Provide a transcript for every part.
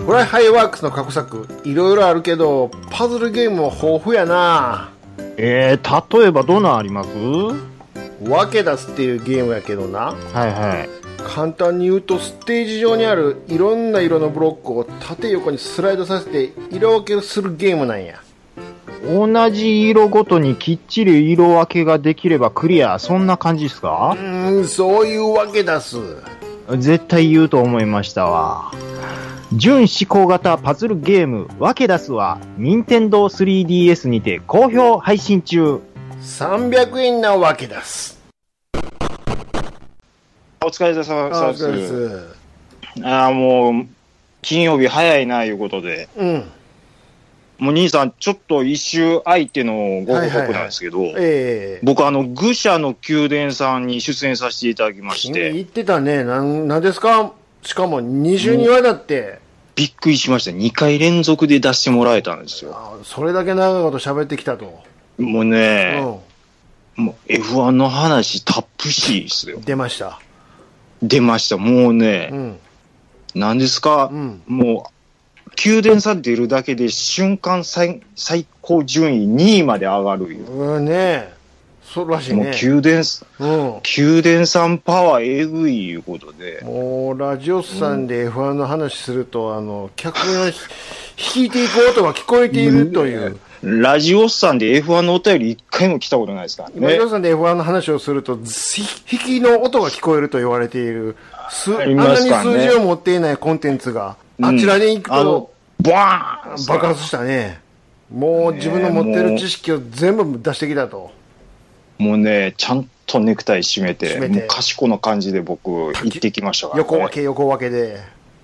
フライハイワークスの過去作いろいろあるけどパズルゲームも豊富やな。 例えばどんなんあります？ 分け出すっていうゲームやけどな。 はいはい。 簡単に言うとステージ上にあるいろんな色のブロックを縦横にスライドさせて色分けするゲームなんや。 同じ色ごとにきっちり色分けができればクリア、そんな感じですか？ そういうわけ出す。 絶対言うと思いましたわ。純思考型パズルゲーム分け出すは任天堂 3DS にて好評配信中。 300円なわけ出す。 お疲れ様です。 です。 もう金曜日早いないうことで、もう兄さんちょっと一周相手のご報告なんですけど、僕愚者の宮殿さんに出演させていただきまして。 言ってたね。なんですか？しかも二重にわだって。 びっくりしました。2回連続で出してもらえたんですよ。 それだけ長いこと喋ってきたと。 もうね、もう F1 の話たっぷしですよ。 出ました。 もうね、何ですか、もう宮殿さん出るだけで瞬間最高順位2位まで上がるよ。 ね、そうらしいね。 もう宮殿さんパワーえぐいいうことで。 もうラジオスさんで F1 の話すると客の引いていく音が聞こえているという。 ラジオスさんで F1 のお便り一回も来たことないですからね。 ラジオスさんで F1 の話をすると引きの音が聞こえると言われている。あんなに数字を持っていないコンテンツがあちらに行くとバーン爆発したね。もう自分の持ってる知識を全部出してきたと。 もうね、ちゃんとネクタイ締めてもう賢な感じで僕行ってきましたからね。 横分けで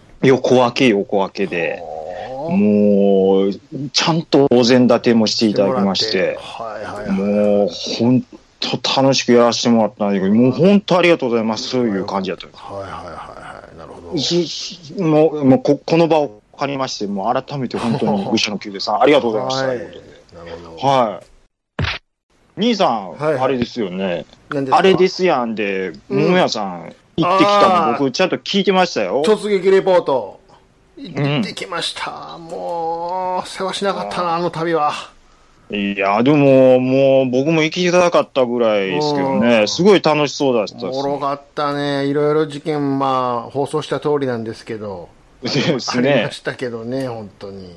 もうちゃんとお膳立てもしていただきまして、もう本当楽しくやらせてもらったんだけど、もう本当ありがとうございますという感じだったんです。 なるほど。 もうこの場を借りまして、もう改めて本当に愚者の宮殿さんありがとうございましたということで。はい。兄さん、あれですよね。あれですやんで、桃屋さん行ってきたの僕ちゃんと聞いてましたよ。 突撃レポート。行ってきました。もう、世話しなかったな、あの旅は。 いや、でも、もう僕も行きたかったぐらいですけどね、すごい楽しそうだったです。 おもろかったね。いろいろ事件、放送した通りなんですけど。 ですね。 ありましたけどね、本当に。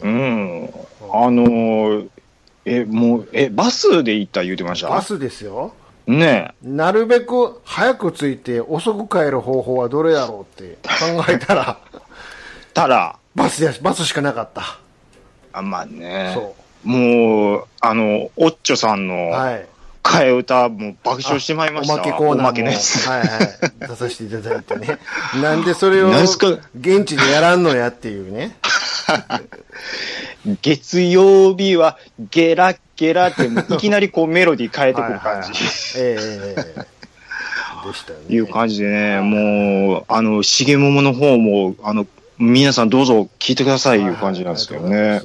バスで行った言うてました？ バスですよ。 ねえ。 なるべく早く着いて遅く帰る方法はどれだろうって考えたら、バスしかなかった。 まあね。もう、オッチョさんの替え歌、もう爆笑してまいりました。 おまけコーナーも出させていただいてね。なんでそれを現地でやらんのやっていうね。 月曜日はゲラゲラっていきなりこうメロディー変えてくる感じ。でしたよね。いう感じでね、もう、しげももの方も、皆さんどうぞ聞いてくださいいう感じなんですけどね。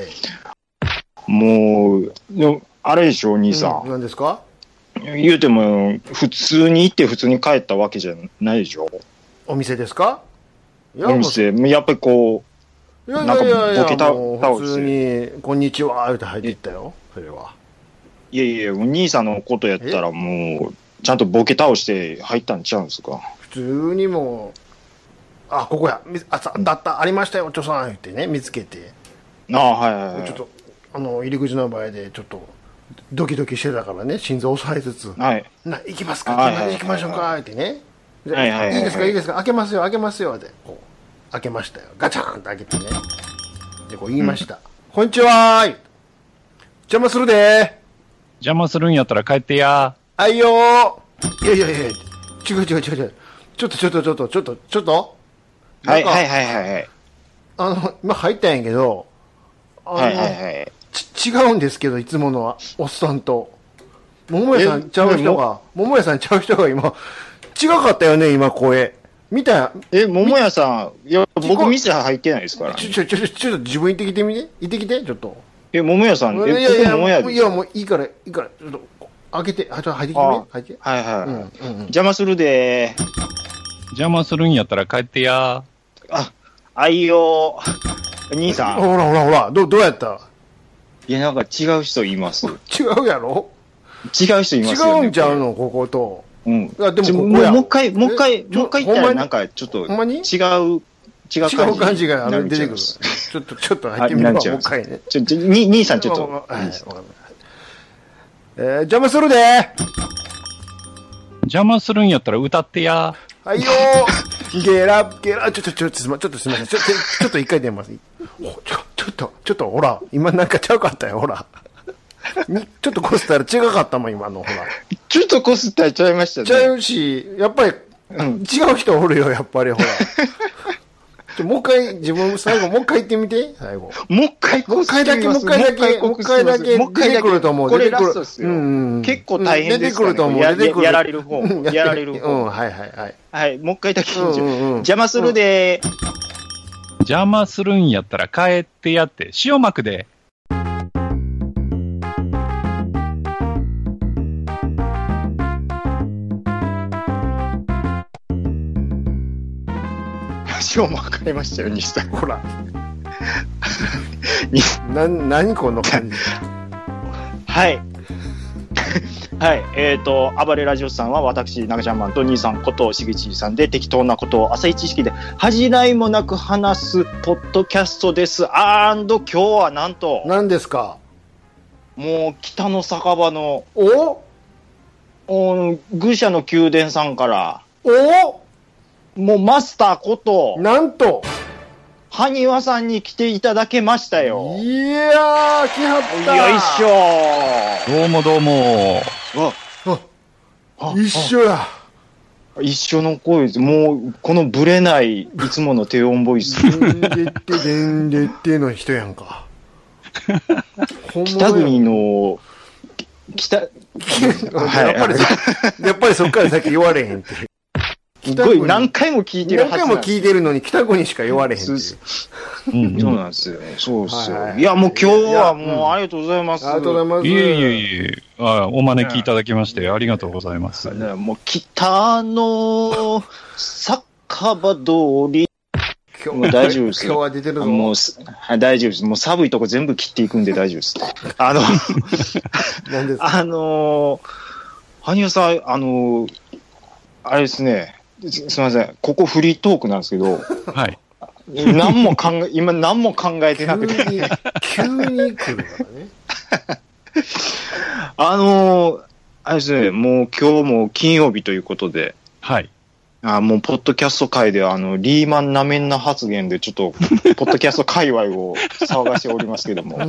もう、あれでしょ、兄さん。 何ですか？ 言うても、普通に行って普通に帰ったわけじゃないでしょ。 お店ですか？ お店、やっぱりこう、なんかボケ倒普通に、こんにちは、言うて入っていったよ、それは。 いや、お兄さんのことやったらもう、ちゃんとボケ倒して入ったんちゃうんですか？ 普通にもう、ここや、ありましたよ、おちょさん、言ってね、見つけて。ちょっと、入り口の前で、ちょっと、ドキドキしてたからね、心臓押さえつつ、行きますか、行きましょうか、ってね。いいですか、開けますよ、って、こう、開けましたよ。ガチャーンって開けてね。で、こう言いました。こんにちはー。邪魔するでー。 邪魔するんやったら帰ってやー。はいよー。いや、違う。ちょっと。今入ったんやけど、違うんですけど、いつものおっさんと。桃屋さんちゃう人が今、違かったよね、今声。見た？ 桃屋さん、いや、僕店入ってないですから。 ちょっと自分行ってきてみて。行ってきて、ちょっと。 桃屋さん、 いや、もういいから、ちょっと、開けて、入ってきてみて。入って。 邪魔するでー。 邪魔するんやったら帰ってやあいよー。 兄さん。 ほら、どうやった？ いや、なんか違う人います。 違うやろ？ 違う人いますよね。 違うんちゃうの、ここと。 うん。いや、でももう一回言ったらなんかちょっと違う感じが出てくる。ちょっと入ってみるわ、もう一回ね。 兄さんちょっと。 邪魔するで。 邪魔するんやったら歌ってや。 はいよー。ゲラ、ちょっとすみません。ちょっと一回出ます。ちょっと、ほら、今なんかちゃうかったよ、ほら。ちょっとこすったら違かったもん、今の、ほら。 ちょっとこすったらちゃいましたね。 ちゃうし、やっぱり、違う人おるよ、やっぱり、ほら。もう一回、自分、最後、もう一回言ってみて、最後。 もう一回だけ、 出てくると思う。 これラストですよ。結構大変ですからね。出てくると思う。やられる方。 はい。 はい、もう一回だけ、邪魔するで。 邪魔するんやったら帰ってやって、塩まくで。 塩まかれましたよ、西さん。 ほら。何この感じ。 はい。はい。暴れラジオさんは私、長ちゃんマンと兄さんことしげちさんで適当なことを浅い知識で恥じらいもなく話すポッドキャストです。今日はなんと。 何ですか？ もう北の酒場の愚者の宮殿さんからもうマスターことなんと埴輪さんに来ていただけましたよ。 いやー、来はった。 よいしょ。 どうも。 一緒や。 一緒の声です。もうこのブレないいつもの低音ボイス。 でんでっての人やんか。 北国のやっぱりそっから先言われへんって。 すごい何回も聞いてるはずなんです。 何回も聞いてるのに北国しか言われへんっていう。 そうなんですよ。そうですよ。いや、もう今日はもうありがとうございます。 ありがとうございます。 いえ。お招きいただきましてありがとうございます。 もう北の酒場通り。もう大丈夫です。 今日は出てるぞ。 もう、大丈夫です。もう寒いとこ全部切っていくんで大丈夫です。 何ですか？ 埴輪さん、あれですね。すみません。ここフリートークなんですけど。 はい。 今何も考えてなくて。 急に来るからね。 あれですね。もう今日も金曜日ということで。 はい。 もう、ポッドキャスト界でリーマンなめんな発言で、ちょっと、ポッドキャスト界隈を騒がしておりますけども。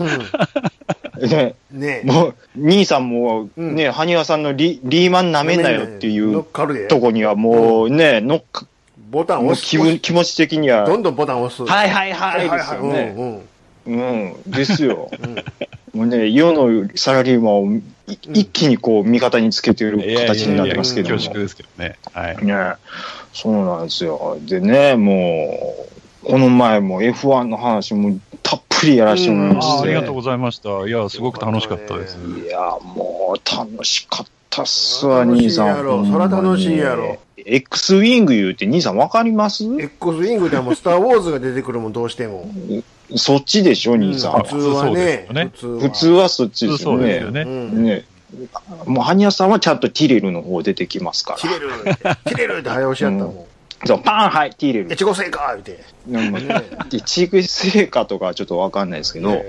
ね、もう、兄さんも、ね、埴輪さんのリーマンなめんなよっていうとこにはもうね、 ボタン押す。 気持ち的には。 どんどんボタン押す。 はいですよね。ですよ。もうね、世のサラリーマンを一気にこう味方につけている形になってますけども。 恐縮ですけどね。はい。 ね、そうなんですよ。でね、もう、この前も F1 の話もたっぷりやらせてもらいまして。 ありがとうございました。いや、すごく楽しかったです。 いや、もう楽しかったっすわ、兄さん。 そら楽しいやろ。 X ウィング言うて兄さんわかります？ X ウィングではもうスターウォーズが出てくるもん、どうしても。 そっちでしょ、兄さん。 普通はね。 普通はそっちですよね。ね。もう、埴輪さんはちゃんとティレルの方出てきますから。 ティレルって早押しやったもん。 そう、パン、はい、ティレル。 越後製菓言うて。 越後製菓とかはちょっとわかんないですけど。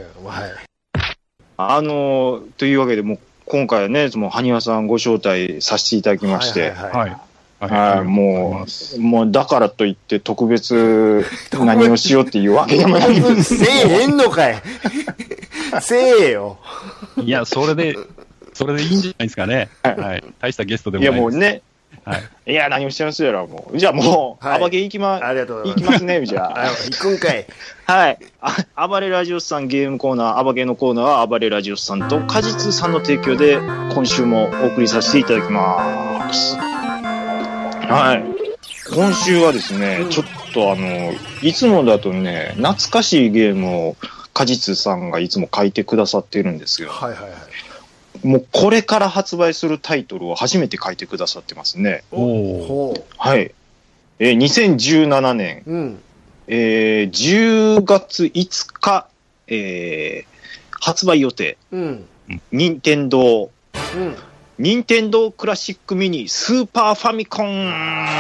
というわけで、もう、今回はね、埴輪さんご招待させていただきまして。もう、だからといって特別何をしようっていうわけでもないんです。 せえへんのかい。せえよ。 いや、それでいいんじゃないですかね。はい。大したゲストでもない。 いや、もうね。はい。いや、何をしてますやろ、もう。じゃあもう、アバゲ行きますね、じゃあ。 行くんかい。 はい。暴れラジオスさんゲームコーナー、アバゲのコーナーは暴れラジオスさんと果実さんの提供で今週もお送りさせていただきます。はい。今週はですね、ちょっといつもだとね、懐かしいゲームを果実さんがいつも書いてくださっているんですよ。もうこれから発売するタイトルを初めて書いてくださってますね。はい。2017年、 10月5日、発売予定。任天堂クラシックミニスーパーファミコンという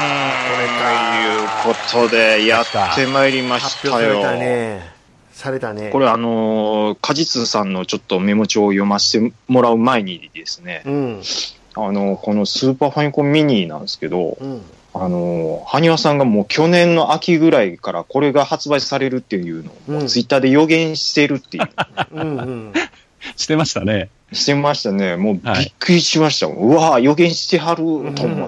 ことでやってまいりましたよ。 されたね。 これ果実さんのちょっとメモ帳を読ませてもらう前にですね、このスーパーファミコンミニなんですけど、埴輪さんがもう去年の秋ぐらいからこれが発売されるっていうのをツイッターで予言してるっていう。 してましたね。 してましたね。もうびっくりしました。うわぁ、予言してはると思って。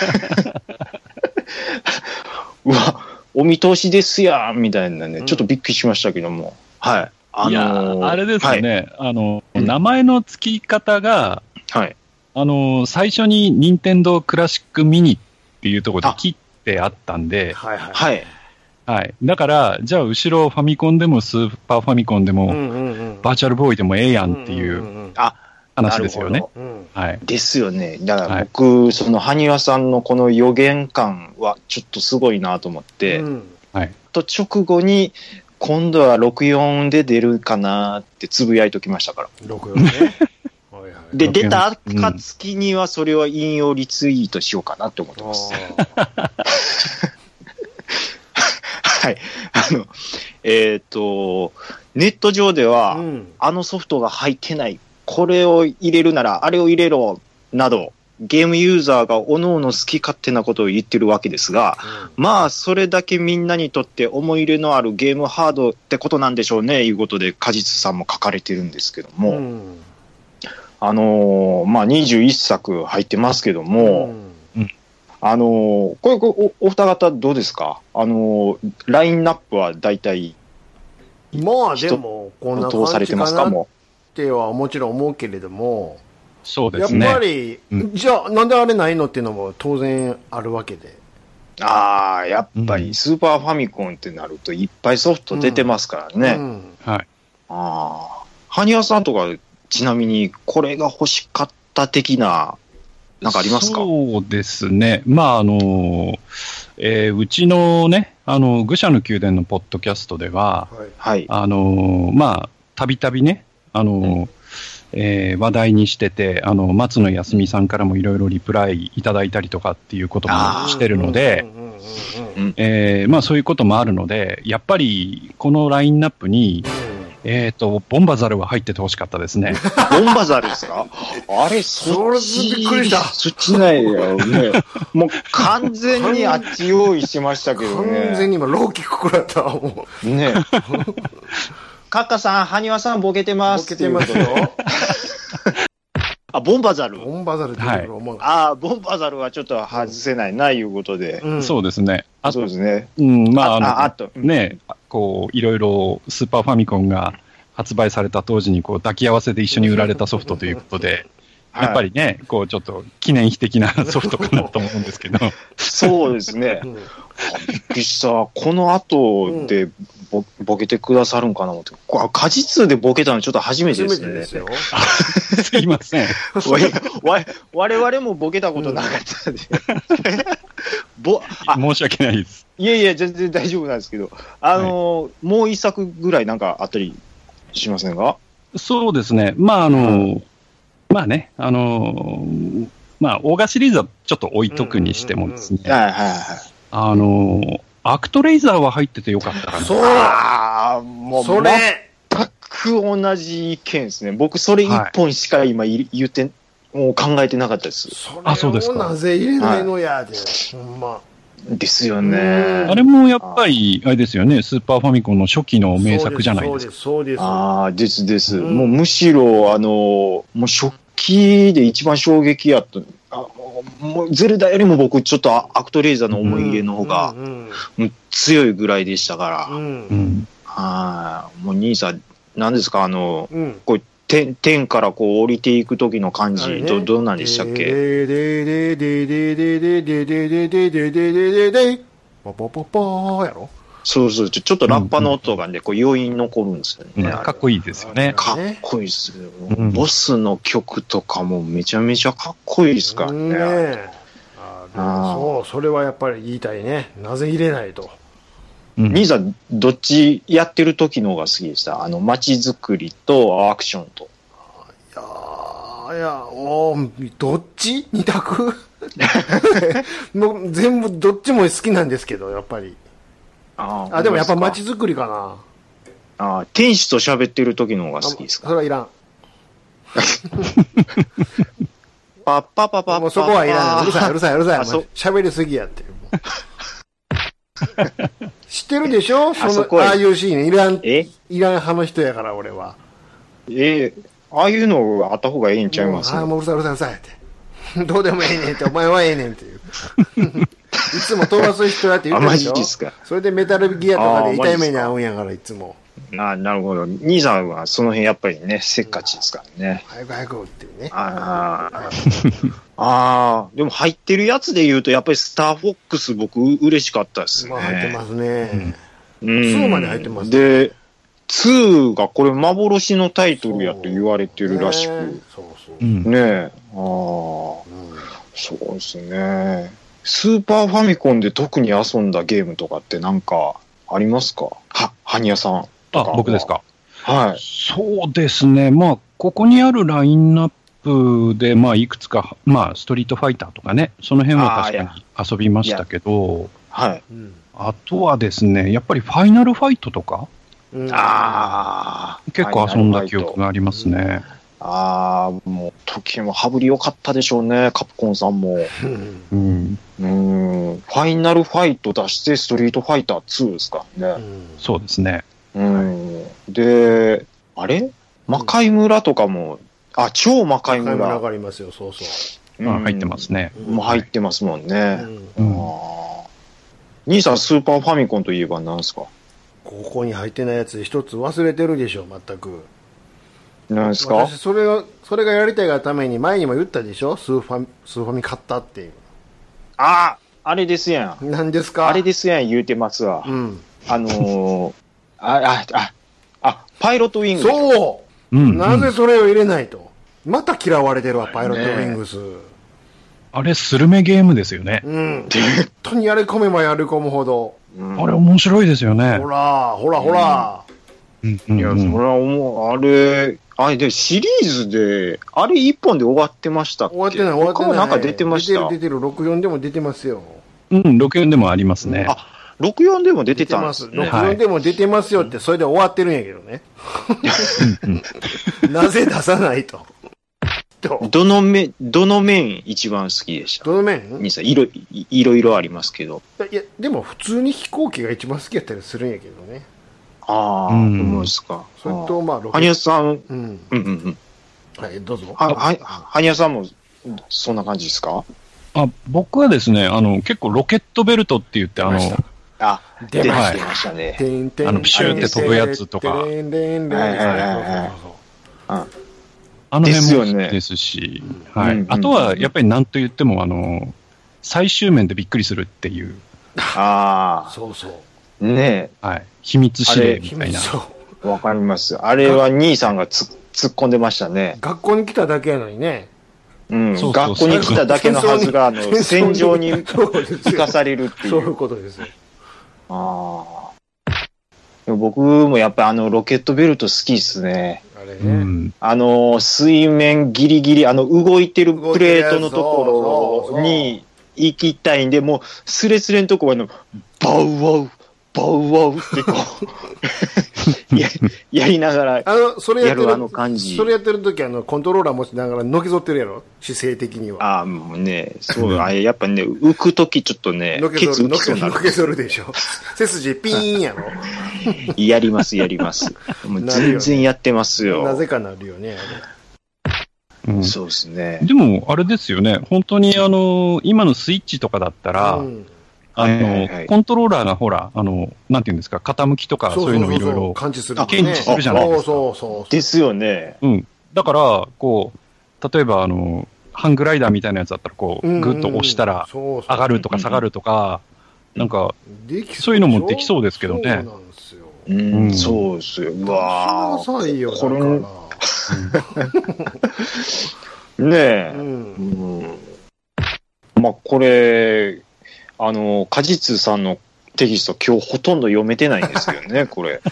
うわ、お見通しですやんみたいなね、ちょっとびっくりしましたけども。はい。 いや、あれですね。名前の付き方が、最初に任天堂クラシックミニっていうところで切ってあったんで、はい。だから、じゃあ後ろファミコンでもスーパーファミコンでも、バーチャルボーイでもええやんっていう話ですよね。 ですよね。だから僕、その埴輪さんのこの予言感はちょっとすごいなと思って、と直後に、今度は64で出るかなってつぶやいときましたから。64ね。で、出た暁にはそれは引用リツイートしようかなって思ってます。はい。ネット上では、ソフトが入ってない、これを入れるなら、あれを入れろ、など、ゲームユーザーが各々好き勝手なことを言ってるわけですが、まあ、それだけみんなにとって思い入れのあるゲームハードってことなんでしょうね、いうことで、果実さんも書かれてるんですけども、まあ、21作入ってますけども、これお二方どうですか？ラインナップは大体、 まあでも、こんな感じかなってはもちろん思うけれども、 そうですね。 やっぱり、じゃあなんであれないのっていうのも当然あるわけで。 やっぱりスーパーファミコンってなるといっぱいソフト出てますからね。はい。埴輪さんとか、ちなみにこれが欲しかった的な、なんかありますか？ そうですね。まあ、うちのね、愚者の宮殿のポッドキャストでは、まあ、たびたびね、話題にしてて、松野康美さんからもいろいろリプライいただいたりとかっていうこともしてるので、まあそういうこともあるので、やっぱりこのラインナップに、ボンバザルは入っててほしかったですね。 ボンバザルですか？あれ、そっち、びっくりした。そっちないよね。もう完全にあっち用意してましたけどね。 完全に今、ローキック食らったわ、もう。ね。 カッカさん、埴輪さんボケてます。ボケてますよ。ボンバザル。 ボンバザルって言うと思う。 ボンバザルはちょっと外せないな、いうことで。 そうですね。 そうですね。 まあ、ね、こう、いろいろスーパーファミコンが発売された当時に、こう、抱き合わせで一緒に売られたソフトということで、やっぱりね、こう、ちょっと記念碑的なソフトかなと思うんですけど。 そうですね。びっくりした。この後でボケてくださるんかなと思って。果実でボケたのちょっと初めてですね。初めてですよ。 すいません。 我々もボケたことなかったんで。 申し訳ないです。 いやいや、全然大丈夫なんですけど、もう一作ぐらいなんかあったりしませんか？ そうですね。まあまあね、まあ、オーガシリーズはちょっと置いとくにしてもですね、アクトレイザーは入っててよかったかな。もう、それ全く同じ意見ですね。僕、それ一本しか今言って、もう考えてなかったです。 そうですか。なぜ入れないのやで、ほんま。 ですよね。 あれもやっぱり、あれですよね、スーパーファミコンの初期の名作じゃないですか。 そうです。 です。もうむしろ、もう初期で一番衝撃やった。もうゼルダよりも僕、ちょっとアクトレイザーの思い入れの方が強いぐらいでしたから。もう兄さん、何ですか、こう天からこう降りていく時の感じ、どうなんでしたっけ？ ポポポポーやろ？ そう、ちょっとラッパの音がね、こう余韻残るんですよね。 かっこいいですよね。 かっこいいですよ。ボスの曲とかもめちゃめちゃかっこいいですからね。 それはやっぱり言いたいね。なぜ入れないと。 兄さん、どっちやってる時の方が好きでした？街づくりとアクションと。 どっち？二択もう全部どっちも好きなんですけど、やっぱり。でもやっぱ街づくりかな。天使と喋ってる時の方が好きですか？ それはいらん。 パッパパパッパ。 もうそこはいらない。うるさい。喋りすぎやって。知ってるでしょ？ああいうシーンいらん派の人やから、俺は。 ああいうのあった方がいいんちゃいます？ もううるさいって。どうでもええねんって、お前はええねんっていう。いつも飛ばす人やって言ってるでしょ？マジですか？それでメタルギアとかで痛い目に遭うんやから、いつも。 なるほど。兄さんはその辺やっぱりね、せっかちですからね。 早くっていうね。 でも入ってるやつで言うと、やっぱりスターフォックス僕嬉しかったですね。 入ってますね。2まで入ってます。 で、2がこれ幻のタイトルやと言われてるらしく。そうですね。スーパーファミコンで特に遊んだゲームとかってなんかありますか？ハニヤさん。 僕ですか。 はい。 そうですね。ここにあるラインナップで、いくつか、ストリートファイターとかね、その辺は確かに遊びましたけど、 はい。 あとはですね、やっぱりファイナルファイトとか、結構遊んだ記憶がありますね。 もう、時も羽振り良かったでしょうね、カプコンさんも。ファイナルファイト出してストリートファイター2ですからね。 そうですね。 で、魔界村とかも、超魔界村。 魔界村がありますよ、そうそう。 入ってますね。 入ってますもんね。兄さん、スーパーファミコンといえば何ですか？ ここに入ってないやつ一つ忘れてるでしょ、全く。 何ですか？ 私それがやりたいがために前にも言ったでしょ？スーファミ買ったっていう。 あれですやん。 何ですか？ あれですやん言うてますわ。パイロットウィングス。 そう、なぜそれを入れないと。また嫌われてるわ、パイロットウィングス。 あれ、スルメゲームですよね。 本当にやり込めばやり込むほど。 あれ、面白いですよね。 ほら。 いや、それは思う。あれで、シリーズで、あれ一本で終わってましたっけ？ 終わってない。 なんか出てました。 出てる。64でも出てますよ。 64でもありますね。 64でも出てたんですね。 64でも出てますよって、それで終わってるんやけどね。なぜ出さないと。 どの面一番好きでした？ どの面？ いろいろありますけど。 いや、でも普通に飛行機が一番好きやったりするんやけどね。 そうですか。 それと、 ハニヤさん、 はい、どうぞ。 ハニヤさんも、そんな感じですか？ 僕はですね、結構ロケットベルトって言って、 出ましたね。 プシューって飛ぶやつとか。あの辺も好きですし、あとはやっぱり何と言っても、最終面でびっくりするっていう。 そうそう。 ねえ。はい。秘密指令みたいな。 わかります。あれは兄さんが突っ込んでましたね。 学校に来ただけやのにね。 学校に来ただけのはずが、戦場に生かされるっていう。 そういうことですよ。 僕もやっぱロケットベルト好きっすね。水面ギリギリ、動いてるプレートのところに行きたいんで、もう、スレスレのところバウワウってこう、やりながら、やる感じ。 それやってる時コントローラー持ちながらのけぞってるやろ？姿勢的には。 もうね、そう、やっぱね、浮く時ちょっとね、ケツ浮きそうになる。 のけぞるでしょ。背筋ピーンやろ？ やります。もう全然やってますよ。 なぜかなるよね、 そうですね。 でも、あれですよね。本当に今のスイッチとかだったら、コントローラーがほら、なんていうんですか、傾きとかそういうのをいろいろ検知するじゃないですか。 ですよね。 だから、例えばハングライダーみたいなやつだったら、グッと押したら上がるとか下がるとか、なんか、そういうのもできそうですけどね。 そうですよ。うわぁ。 これ、ねえ。これ、果実さんのテキスト今日ほとんど読めてないんですけどね、これ。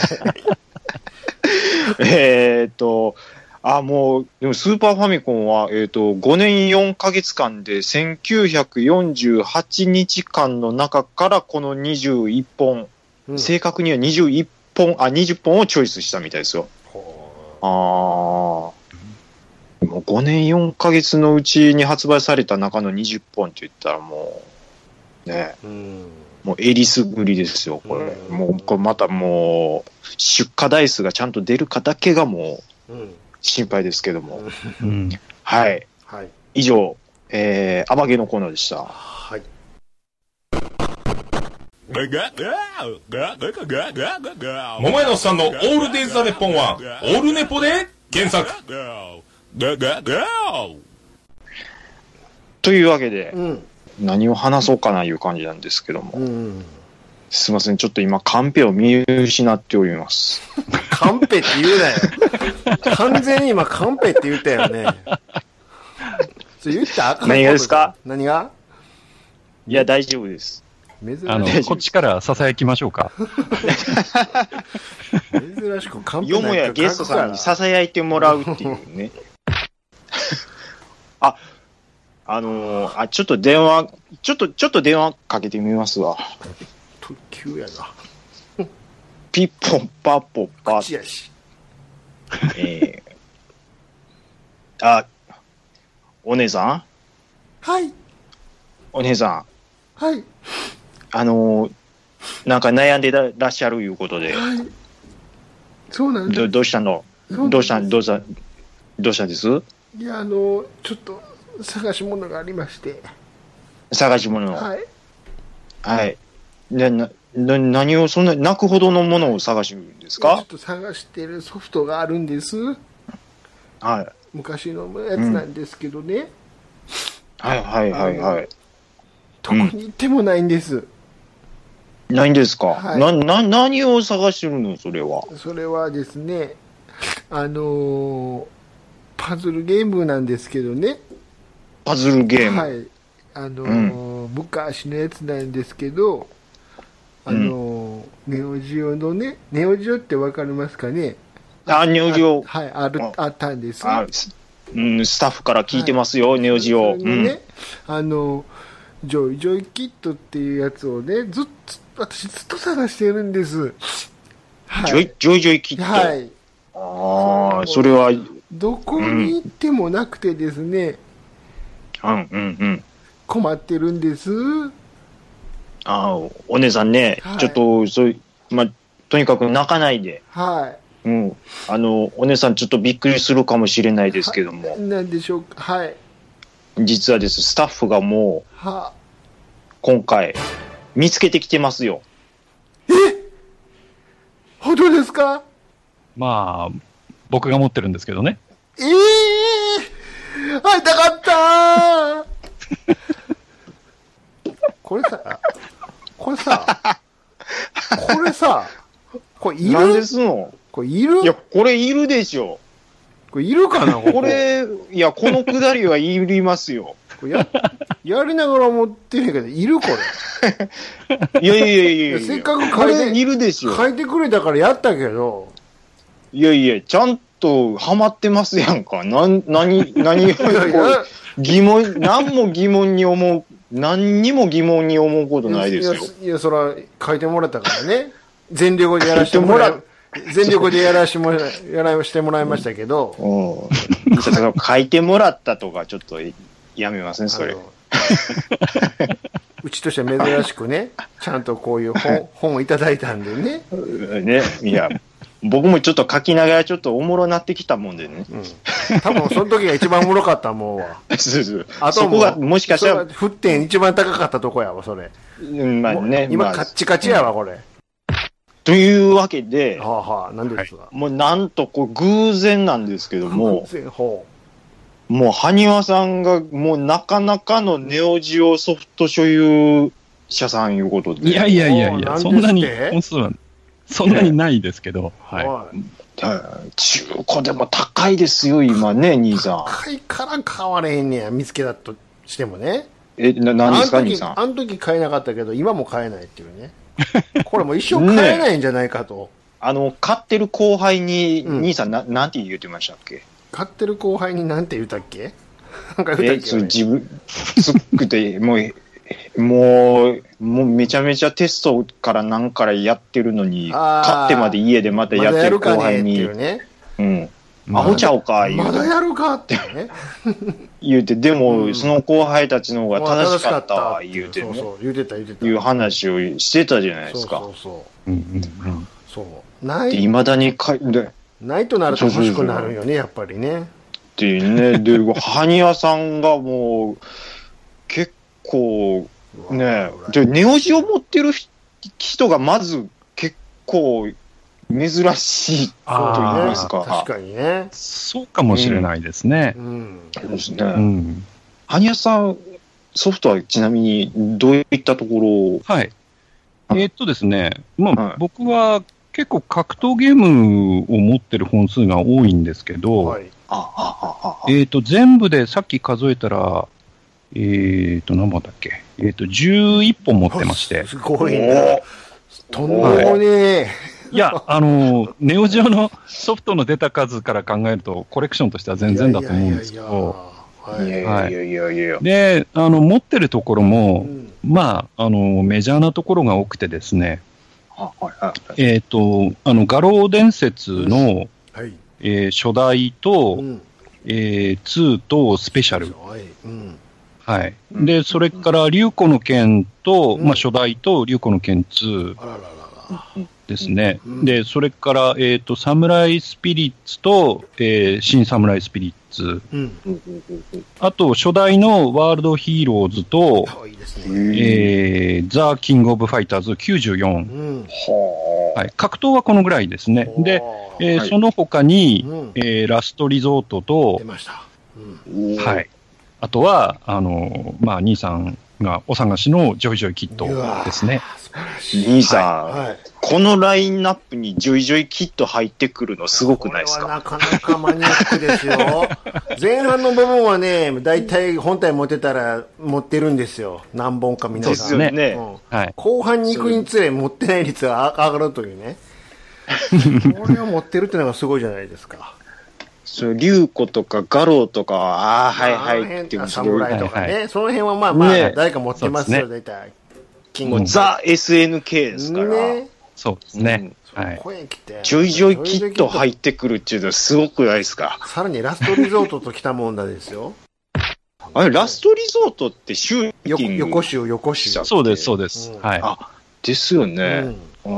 もう、でもスーパーファミコンは、5年4ヶ月間で1948日間の中からこの21本、正確には20本をチョイスしたみたいですよ。もう5年4ヶ月のうちに発売された中の20本って言ったらもう、ね、もうえりすぐりですよ、これ。もう、これまたもう、出荷台数がちゃんと出るかだけがもう、心配ですけども。はい。以上、アバゲのコーナーでした。はい。 桃屋のおっさんのオールデイズ・ザ・ネッポンは、オールネポで検索。 というわけで、何を話そうかないう感じなんですけども。すいません、ちょっと今、カンペを見失っております。 カンペって言うなよ。完全に今、カンペって言ったよね。言ったらあかん。 何がですか？ 何が？ いや、大丈夫です。 こっちから囁きましょうか。 珍しくカンペよもやゲストさんに囁いてもらうっていうね。ちょっと電話かけてみますわ。 特急やな。 ピッポンパッポッパ。 口やし。 お姉さん？ はい。 お姉さん。 はい。 なんか悩んでらっしゃるいうことで。 はい。そうなんです。 どうしたの？どうしたんです？ いや、ちょっと探し物がありまして。 探し物？ はい。 はい。何をそんな泣くほどのものを探してるんですか？ ちょっと探してるソフトがあるんです。 はい。 昔のやつなんですけどね。 はい。 どこに行ってもないんです。 ないんですか？はい、何を探してるのそれは。 それはですね、パズルゲームなんですけどね。 パズルゲーム。 はい。昔のやつなんですけど、ネオジオのね、ネオジオってわかりますかね？ ネオジオ。 はい、あったんです。 スタッフから聞いてますよ、ネオジオ。 ね、ジョイジョイキットっていうやつをね、私ずっと探してるんです。 はい、ジョイジョイキット。 はい。 それは。 どこに行ってもなくてですね。困ってるんです。 お姉さんね、ちょっと、とにかく泣かないで。 はい。 お姉さんちょっとびっくりするかもしれないですけども。 なんでしょうか。はい。 実はです、スタッフがもう、今回、見つけてきてますよ。 本当ですか？ まあ、僕が持ってるんですけどね。 会いたかったこれいる？ 何ですの？ これいる？ いや、これいるでしょ。 これいるかな？ これ、いや、このくだりはいりますよ。 やりながら思ってるけど、いるこれ。いや。 せっかくいるでしょ。 書いてくれたからやったけど。 いや、ちゃんとハマってますやんか。何疑問、何にも疑問に思うことないですよ。 いや、そら、書いてもらったからね。全力でやらせてもらいましたけど。 書いてもらったとか、ちょっとやめません、それ。 うちとしては珍しくね、ちゃんとこういう本をいただいたんでね。 ね、いや、僕もちょっと書きながらちょっとおもろなってきたもんでね。 多分その時が一番おもろかったもんは。あとそこがもしかしたら。 沸点一番高かったとこやわ、それ。 まあね。 今カッチカチやわ、これ。 というわけで、 何ですか？ もうなんと偶然なんですけども、もう埴輪さんがもうなかなかのネオジオソフト所有者さんいうことで。 いや、そんなに本数はそんなにないですけど、 中古でも高いですよ、今ね、兄さん。 高いから買われへんねや、見つけたとしてもね。 何ですか、兄さん。 あの時買えなかったけど、今も買えないっていうね。これもう一生買えないんじゃないかと。 買ってる後輩に、兄さんなんて言ってましたっけ？ 買ってる後輩になんて言ったっけ？なんか言ったっけ？ 自分、くて、もうめちゃめちゃテストから何からやってるのに、買ってまで家でまたやってる後輩に、アホちゃおか、 言うて。まだやるかってね。 言うて、でも、その後輩たちの方が正しかったわ、言うてね。 そう、言うてた。 いう話をしてたじゃないですか。 そう。 未だにないとなると欲しくなるよね、やっぱりね。 っていうね。で、ハニヤさんがもう、結構、ね、ネオジを持ってる人がまず結構珍しいと言いますか。 確かにね。 そうかもしれないですね。 そうですね。ハニヤさん、ソフトはちなみにどういったところ？ はい。ですね、僕は結構格闘ゲームを持ってる本数が多いんですけど、全部でさっき数えたら、何本だっけ11本持ってまして。 すごいね。とんでもねえ。 いや、ネオジオのソフトの出た数から考えると、コレクションとしては全然だと思うんですけど、で、持ってるところも、メジャーなところが多くてですね、画廊伝説の、初代と、2とスペシャル。はい。で、それから、竜子の剣と、初代と竜子の剣2ですね。で、それから、サムライスピリッツと、新サムライスピリッツ。あと、初代のワールドヒーローズと、ザ・キング・オブ・ファイターズ94。はい。格闘はこのぐらいですね。で、その他に、ラストリゾートと、はい。あとは、兄さんがお探しのジョイジョイキットですね。 兄さん、このラインナップにジョイジョイキット入ってくるのすごくないですか？ なかなかマニアックですよ。前半の部分はね、だいたい本体持ってたら持ってるんですよ。何本か皆さん。 ですよね。 後半に行くにつれ持ってない率が上がるというね。これを持ってるってのがすごいじゃないですか。 竜子とかガローとかは、はいっていう侍とかね。その辺は誰か持ってますよ、大体。 もうザ・ SNK ですから。 そうですね。 ジョイジョイキット入ってくるっていうのはすごくないですか？ さらにラストリゾートときたもんだですよ。 あれ、ラストリゾートってシューティング横州。 そうです。はい。 ですよね。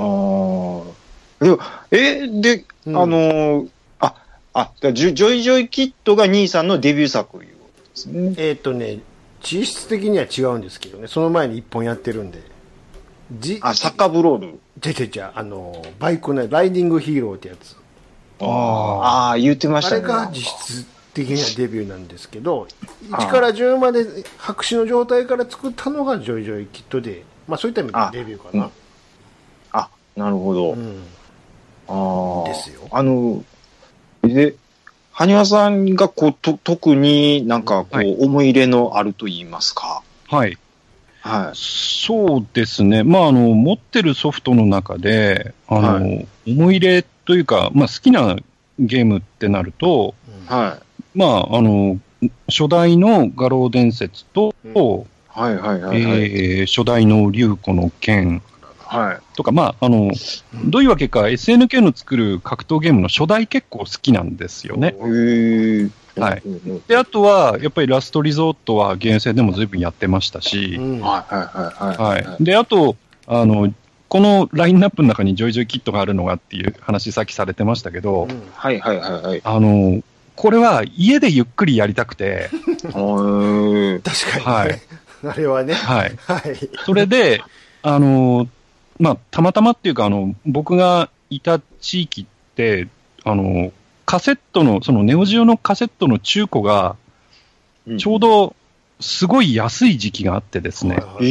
で、ジョイジョイキットが兄さんのデビュー作ですね。実質的には違うんですけどね。その前に一本やってるんで。 サッカーブロール。 バイクね、ライディングヒーローってやつ。 言ってましたね。 あれが実質的にはデビューなんですけど、1から10まで白紙の状態から作ったのがジョイジョイキットで、そういった意味でデビューかな。 なるほど。 ですよ。 で、羽生さんが特になんか思い入れのあると言いますか。 はい。そうですね。持ってるソフトの中で、思い入れというか、好きなゲームってなると、初代の画廊伝説と、初代の竜子の剣、とか、どういうわけか SNK の作る格闘ゲームの初代結構好きなんですよね。で、あとは、やっぱりラストリゾートはゲーム戦でも随分やってましたし、で、あと、このラインナップの中にジョイジョイキットがあるのがっていう話さっきされてましたけど、これは家でゆっくりやりたくて、 確かに、あれはね。 それで、たまたまっていうか、僕がいた地域って、カセットの、そのネオジオのカセットの中古が、ちょうどすごい安い時期があってですね。もう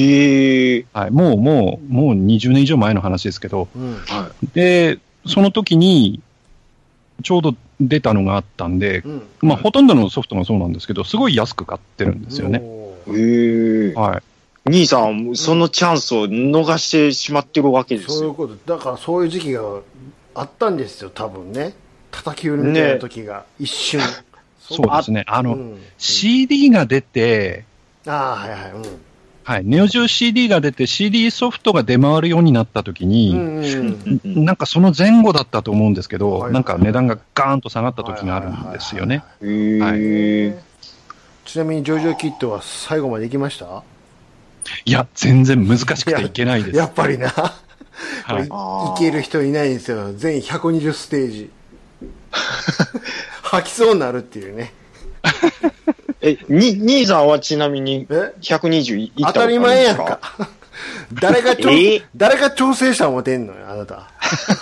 20年以上前の話ですけど、で、その時に、ちょうど出たのがあったんで、ほとんどのソフトがそうなんですけど、すごい安く買ってるんですよね。 はい。兄さん、そのチャンスを逃してしまってるわけですよ。 そういうこと。だからそういう時期があったんですよ、多分ね。叩き売りみたいな時が、一瞬。 そうですね。CD が出て、 はいはい。 はい。ネオジオ CD が出て CD ソフトが出回るようになった時に、なんかその前後だったと思うんですけど、なんか値段がガーンと下がった時があるんですよね。 ちなみにジョイジョイキッドは最後まで行きました？ いや、全然難しくていけないです。 やっぱりな。いける人いないんですよ。全120ステージ。吐きそうになるっていうね。 兄さんはちなみに120いったことあるんですか？当たり前やんか。 誰が調整者を持てんのよ、あなた。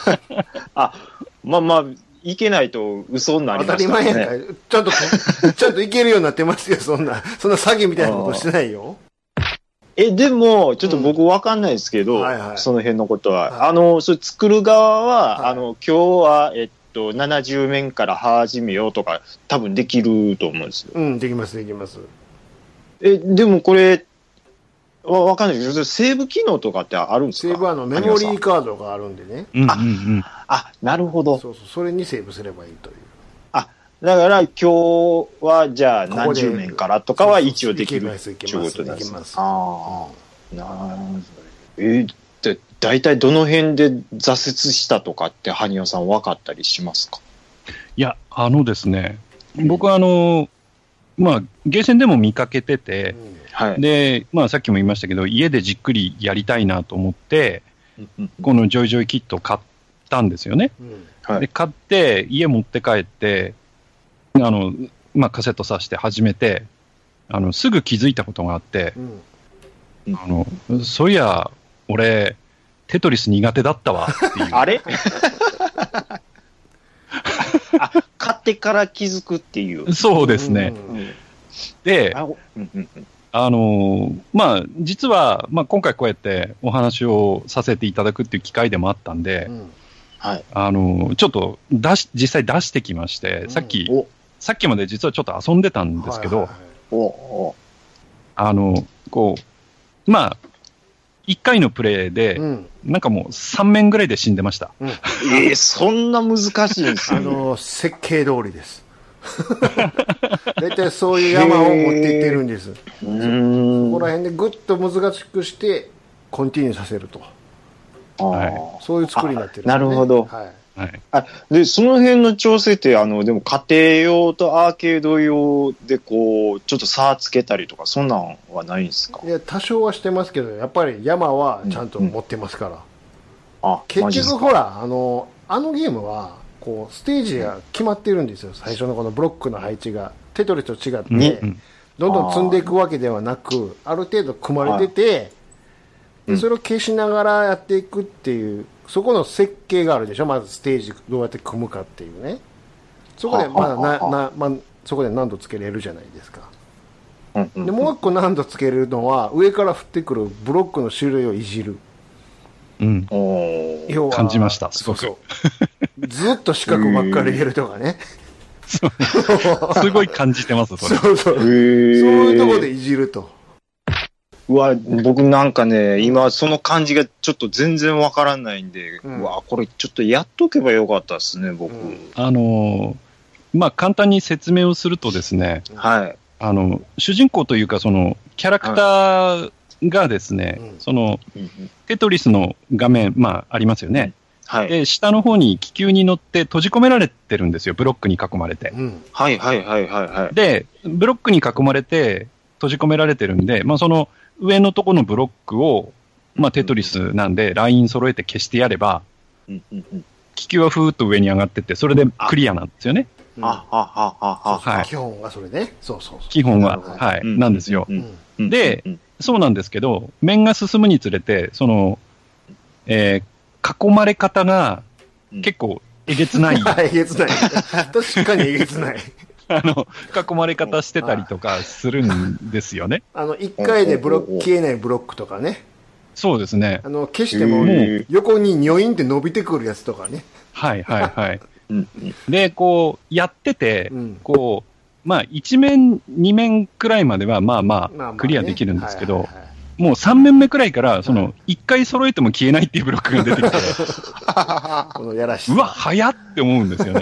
まあ、いけないと嘘になりますからね。 当たり前やんか。ちゃんといけるようになってますよ、そんな詐欺みたいなことしてないよ。 でも、ちょっと僕わかんないですけど、その辺のことは。それ作る側は、今日は、70面から始めようとか、多分できると思うんですよ。 できます、できます。 でもこれ、わかんないけど、セーブ機能とかってあるんですか？ セーブはメモリーカードがあるんでね。 なるほど。 それにセーブすればいいという。 だから今日はじゃあ何十面からとかは一応できるっていうことです。なるほど。大体どの辺で挫折したとかって羽生さん分かったりしますか？ いや、ですね、僕はゲーセンでも見かけてて、で、さっきも言いましたけど、家でじっくりやりたいなと思って、このジョイジョイキットを買ったんですよね。で、買って、家持って帰って、カセット挿して始めて、すぐ気づいたことがあって、そういや、俺、テトリス苦手だったわっていう。 あれ買ってから気づくっていう。 そうですね。で、実は、今回こうやってお話をさせていただくっていう機会でもあったんで、ちょっと実際出してきまして、さっきまで実はちょっと遊んでたんですけど、1回のプレイで、なんかもう3面ぐらいで死んでました。 そんな難しいんですよ。 設計通りです。大体そういう山を持っていってるんです。そこら辺でぐっと難しくしてコンティニューさせると。そういう作りになってるんですね。 なるほど。で、その辺の調整って、でも家庭用とアーケード用でこう、ちょっと差つけたりとか、そんなんはないんですか？ いや、多少はしてますけど、やっぱり山はちゃんと持ってますから。結局ほら、あのゲームは、こう、ステージが決まってるんですよ。最初のこのブロックの配置が。テトリスと違って、どんどん積んでいくわけではなく、ある程度組まれてて、でそれを消しながらやっていくっていう、そこの設計があるでしょ。まずステージどうやって組むかっていうね。そこでそこで難度つけれるじゃないですか。でもう一個難度つけれるのは上から降ってくるブロックの種類をいじる。 感じました。すごく。 ずっと四角ばっかり入れるとかね。 すごい感じてます、それ。 そういうところでいじると。 僕なんかね、今その感じがちょっと全然わからないんで、これちょっとやっとけばよかったですね、僕。 簡単に説明をするとですね、主人公というか、その、キャラクターがですね、テトリスの画面、ありますよね。で、下の方に気球に乗って閉じ込められてるんですよ、ブロックに囲まれて。で、ブロックに囲まれて閉じ込められてるんで、その、上のところのブロックを、テトリスなんで、ライン揃えて消してやれば、気球はふーっと上に上がってって、それでクリアなんですよね。 基本はそれね。 基本は、なんですよ。で、そうなんですけど、面が進むにつれて、その、囲まれ方が結構えげつない。 えげつない。確かにえげつない。 囲まれ方してたりとかするんですよね。 一回で消えないブロックとかね。 そうですね。 消しても、横にニョインって伸びてくるやつとかね。 で、こう、やってて、こう、 まあ、1面、2面くらいまでは、まあまあ、クリアできるんですけど、もう3面目くらいから、1回揃えても消えないっていうブロックが出てきて、 このやらしうわ、早って思うんですよね。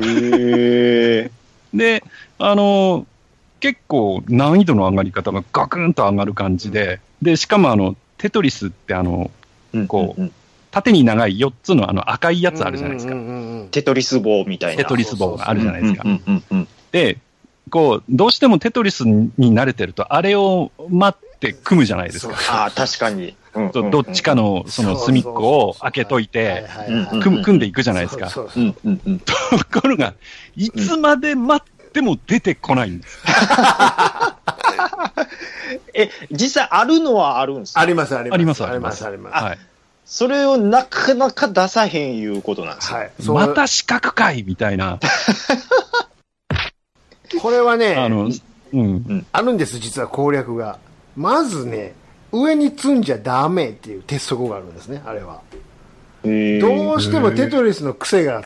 で、結構難易度の上がり方がガクンと上がる感じで、で、しかもテトリスってこう、縦に長い4つの赤いやつあるじゃないですか。 テトリス棒みたいな。 テトリス棒があるじゃないですか。で、こう、どうしてもテトリスに慣れてると、あれを待って組むじゃないですか。 ああ、確かに。 どっちかの隅っこを開けといて、組んでいくじゃないですか。ところが、いつまで待っても出てこないんです。 実際あるのはあるんですか？ あります。 はい。 それをなかなか出さへんいうことなんですよ。 また四角かいみたいな。 これはね、あるんです、実は攻略が。まずね、上に積んじゃダメっていう鉄則があるんですね、あれは。どうしてもテトリスの癖があって、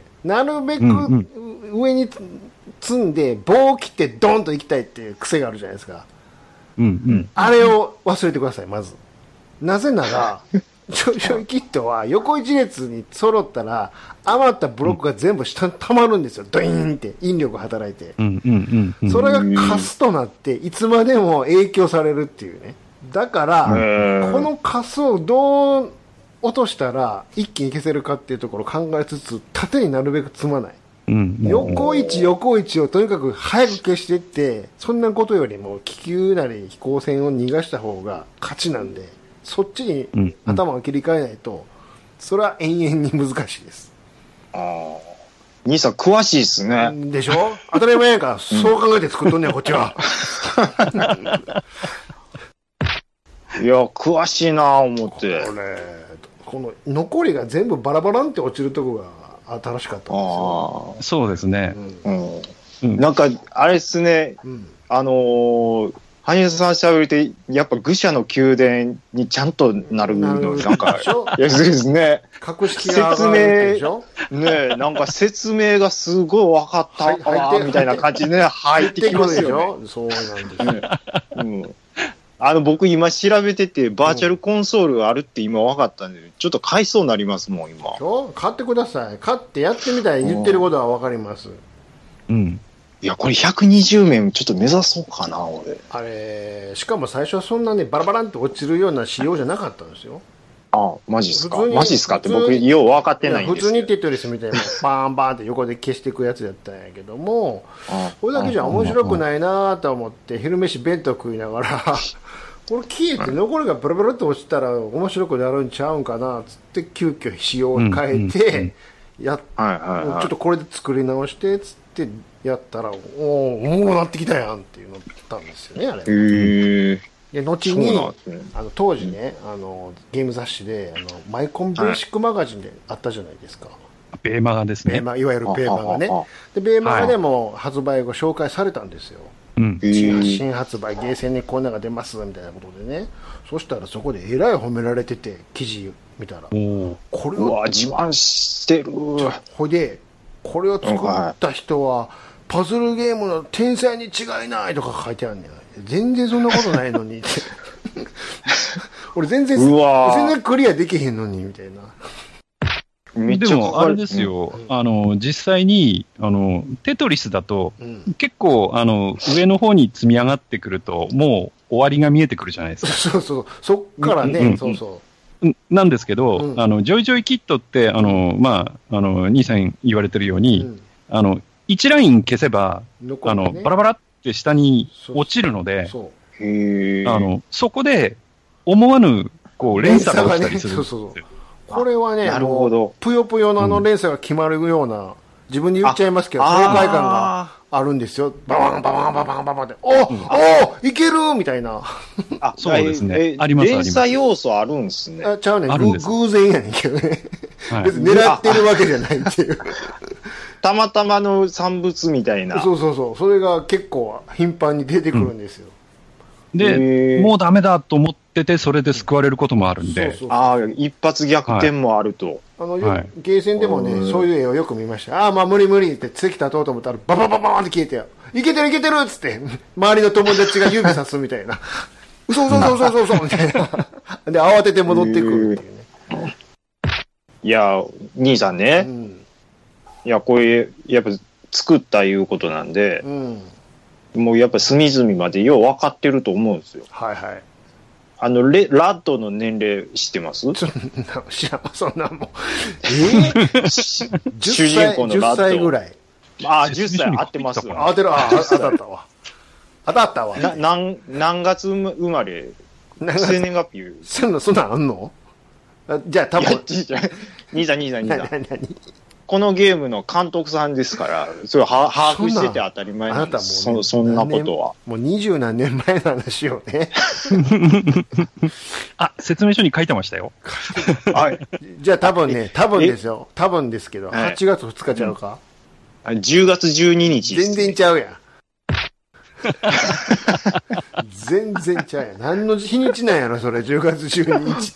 なるべく上に積んで棒を切ってドンと行きたいっていう癖があるじゃないですか。あれを忘れてください、まず。なぜなら、ジョイジョイキットは横一列に揃ったら余ったブロックが全部下に溜まるんですよ。ドイーンって引力が働いて。それがカスとなっていつまでも影響されるっていうね。だから、このカスをどう落としたら一気に消せるかっていうところを考えつつ、縦になるべく積まない。横位置をとにかく早く消していって、そんなことよりも気球なり飛行船を逃がした方が勝ちなんで、そっちに頭を切り替えないと、それは延々に難しいです。 兄さん詳しいっすね。 でしょ？当たり前やんか。そう考えて作っとんねん、こっちは。 いや、詳しいな思って。 この残りが全部バラバランって落ちるとこが新しかったんですよ。 そうですね。 なんか、あれっすね、羽生さん喋ると、やっぱ愚者の宮殿にちゃんとなるの、なんか、ですね。 格式が上がるでしょ？ ね、なんか説明がすごい分かったわ、みたいな感じでね、入ってきますよね。 そうなんですね。 僕今調べてて、バーチャルコンソールがあるって今分かったんで、ちょっと買いそうになりますもん、今。 買ってください。買ってやってみたら言ってることは分かります。 いや、これ120面ちょっと目指そうかな、俺。 あれ、しかも最初はそんなね、バラバランって落ちるような仕様じゃなかったんですよ。 マジっすか？マジっすかって僕、よう分かってないんですよ。 普通にテトリスみたいな、バーンバーンって横で消していくやつやったんやけども、これだけじゃ面白くないなと思って、昼飯弁当食いながら、これ消えて残りがブルブルって落ちたら面白くなるんちゃうんかなつって急遽仕様を変えて、ちょっとこれで作り直してつってやったら、もうなってきたやんっていうのを言ったんですよね、あれ。で後に、当時ね、ゲーム雑誌でマイコンベーシックマガジンであったじゃないですか。 ベーマガですね。 いわゆるベーマガね。でベーマガでも発売後紹介されたんですよ。新発売、ゲーセンにこんなのが出ますみたいなことでね。そしたらそこでえらい褒められてて、記事見たら。これを自慢してる。 ほいで、これを作った人は、パズルゲームの天才に違いないとか書いてあるんだよ。全然そんなことないのに。俺全然クリアできへんのに、みたいな。 でも、あれですよ、実際に、テトリスだと、結構、上の方に積み上がってくると、もう終わりが見えてくるじゃないですか。 そっからね、 なんですけど、ジョイジョイキットって、兄さん言われてるように、1ライン消せば、バラバラって下に落ちるので、そこで思わぬ、連鎖が起きたりするんですよ。 これはね、ぷよぷよの連鎖が決まるような、自分に言っちゃいますけど、爽快感があるんですよ。ババンババンババンババンって、いけるみたいな。 そうですね。あります。 連鎖要素あるんですね。 ちゃうね。偶然やねんけどね。別に狙ってるわけじゃないっていう。 たまたまの産物みたいな。 そう。それが結構頻繁に出てくるんですよ。 で、もうダメだと思っってて、それで救われることもあるんで。 ああ、一発逆転もあると。 ゲーセンでもね、そういう絵をよく見ました。ああ、まあ無理無理って次立とうと思ったら、ババババーンって消えて、いけてるいけてるっつって、周りの友達が指さすみたいな。嘘みたいな。で、慌てて戻ってくるっていうね。 いや、兄さんね。いや、これ、やっぱ作ったいうことなんで、もうやっぱ隅々までよう分かってると思うんですよ。 はいはい。 ラッドの年齢知ってます？ 知らん、そんなもん。 主人公のラッド。 10歳ぐらい。 ああ、10歳合ってますわ。 当たったわ。当たったわ。 何月生まれ？生年月日。 そんなんあんの？じゃあ多分。 兄さん。このゲームの監督さんですから、それを把握してて当たり前なんです。そんなことは。 もう20何年前の話よね。 あ、説明書に書いてましたよ。 はい。じゃあ多分ですよ。多分ですけど、8月2日ちゃうか ？10月12日です。 全然ちゃうやん。全然ちゃうやん。何の日にちなんやろ、それ、10月12日って。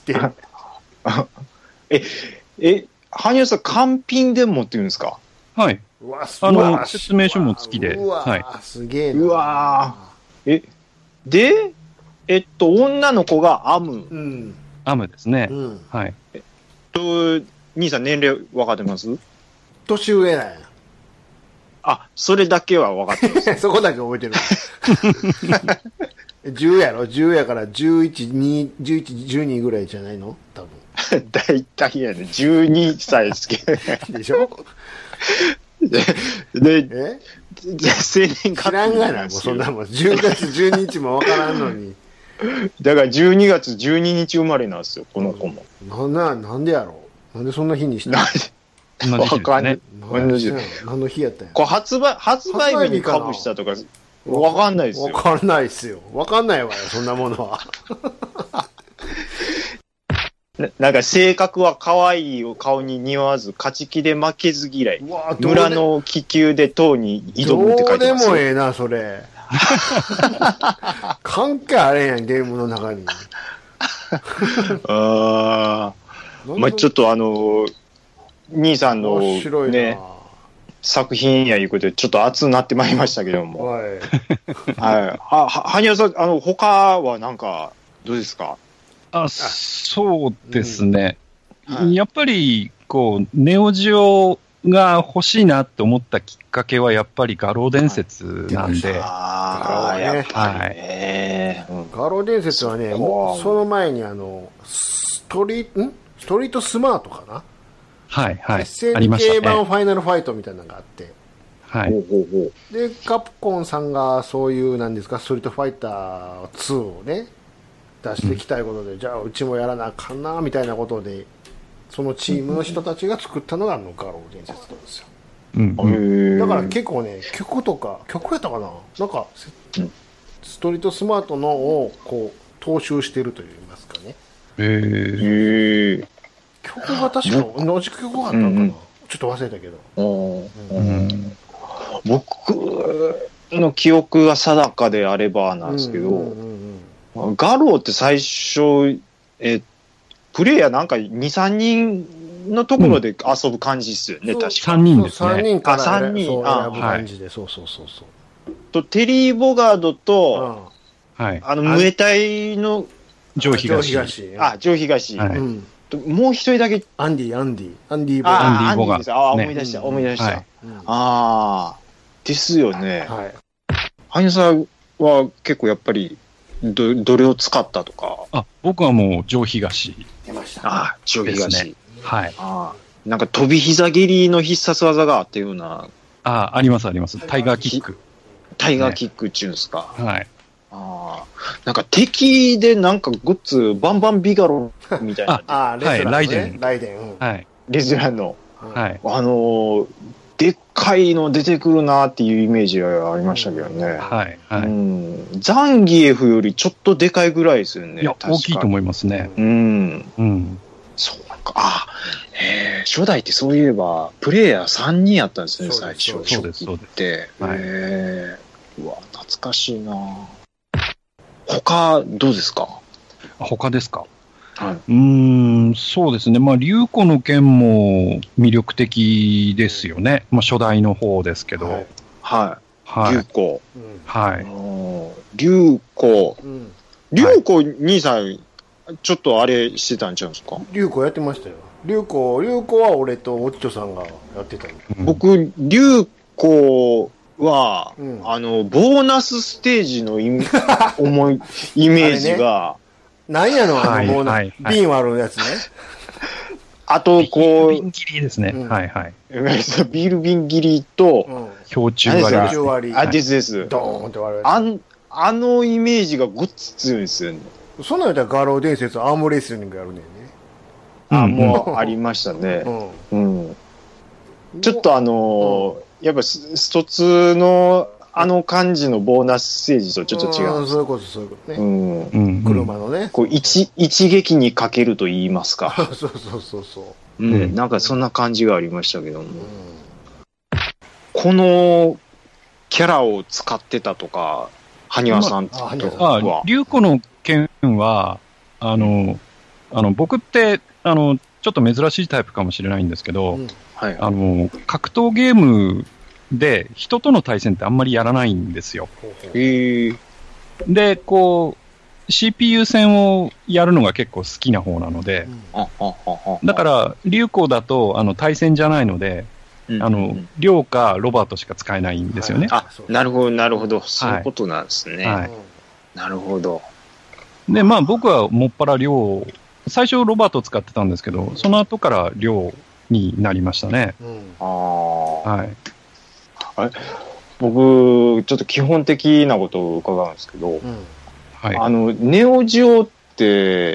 羽生さん、完品で持ってるんですか？ はい。説明書も付きで。はい。 すげえな。 うわで、女の子がアム。 アムですね。はい。 兄さん、年齢分かってます？ 年上なんや。 あ、それだけは分かってます。 そこだけ覚えてる。10やろ ?10 やから11、12ぐらいじゃないの多分。 大体やね。12歳ですけど。 でしょで、生年月日知らんがな、もうそんなもん。10月12日も分からんのに。 だから12月12日生まれなんですよ、この子も。 なんでやろうなんでそんな日にしたのわかんない。 何の日やったんや。 これ発売日にかぶしたとか、わかんないですよ。 わかんないっすよ。わかんないわよ、そんなものは。 なんか性格は可愛い顔に似合わず、勝ち気で負けず嫌い。村の気球で塔に挑むって書いてます。 どうでもええな、それ。関係あれんやん、ゲームの中に。 まあちょっと兄さんのね、作品やいうことで、ちょっと熱になってまいりましたけども。はい。羽生さん、他はなんか、どうですか？ そうですね。やっぱり、ネオジオが欲しいなって思ったきっかけは、やっぱり画廊伝説なんで。 やっぱりね。画廊伝説はね、その前にストリートスマートかな？ はいはい。 SNK 版ファイナルファイトみたいなのがあって。 はい。 で、カプコンさんがそういう、なんですか、ストリートファイター2をね、出していきたいことで、じゃあうちもやらなあかんなみたいなことで、そのチームの人たちが作ったのが画廊伝説なんですよ。だから結構ね、曲やったかな、なんかストリートスマートのを踏襲してるといいますかね。曲が確か同じ曲があったのかな、ちょっと忘れたけど。 僕の記憶が定かであればなんですけど、画廊って最初、プレイヤーなんか2、3人のところで遊ぶ感じですよね、確か。 3人ですね。 3人から 3人選ぶ感じで、そう。 と、テリー・ボガードと、ムエタイの、 ジョー東。 ジョー東。もう一人だけ。 アンディ・ボガー。思い出した。ですよね。羽生さんは結構やっぱり、どれを使ったとか。 僕はもう、ジョー東。 出ました。 ジョー東。 はい。 なんか飛び膝蹴りの必殺技があったような。 あります。タイガーキック。 タイガーキックっていうんですか。 はい。 なんか敵でなんかグッズバンバンビガロみたいな。 ライデン。 レズランの。 はい。 でっかいの出てくるなっていうイメージがありましたけどね。ザンギエフよりちょっとでかいぐらいですよね。 いや、大きいと思いますね。 そうか。初代ってそういえば、プレイヤー3人やったんですね、最初。 そうです。 うわ、懐かしいな。他、どうですか？ 他ですか。 はい、 そうですね。まあ、竜子の剣も魅力的ですよね。まあ、初代の方ですけど。 はい。はい。竜子。 はい。 竜子。竜子兄さん、ちょっとあれしてたんちゃうんですか？ 竜子やってましたよ。竜子は俺とおっちょさんがやってたの。 僕、竜子は、ボーナスステージのイメージが、 何やのボーナス、瓶割るやつね。 あと、こう、 ビール瓶切りですね。はいはい。 ビール瓶切りと、 氷中割り。 あ、です。 ドーンって割る。 あのイメージがごっつ強いですよね。 そんなのやったら画廊伝説アームレスリングやるねんね。 もうありましたね。ちょっとやっぱスト2の感じのボーナスステージとちょっと違う。 そういうことね。車のね。 こう一撃にかけると言いますか。 そう。 なんかそんな感じがありましたけども。このキャラを使ってたとか、埴輪さんとは。竜子の剣は、僕って、ちょっと珍しいタイプかもしれないんですけど、格闘ゲームで人との対戦ってあんまりやらないんですよ。で、こう、CPU 戦をやるのが結構好きな方なので、だから、竜子だと対戦じゃないので、亮かロバートしか使えないんですよね。 なるほど。そういうことなんですね。なるほど。 で、まあ僕はもっぱら亮、最初ロバート使ってたんですけど、その後から亮になりましたね。 僕、ちょっと基本的なことを伺うんですけど、ネオジオって、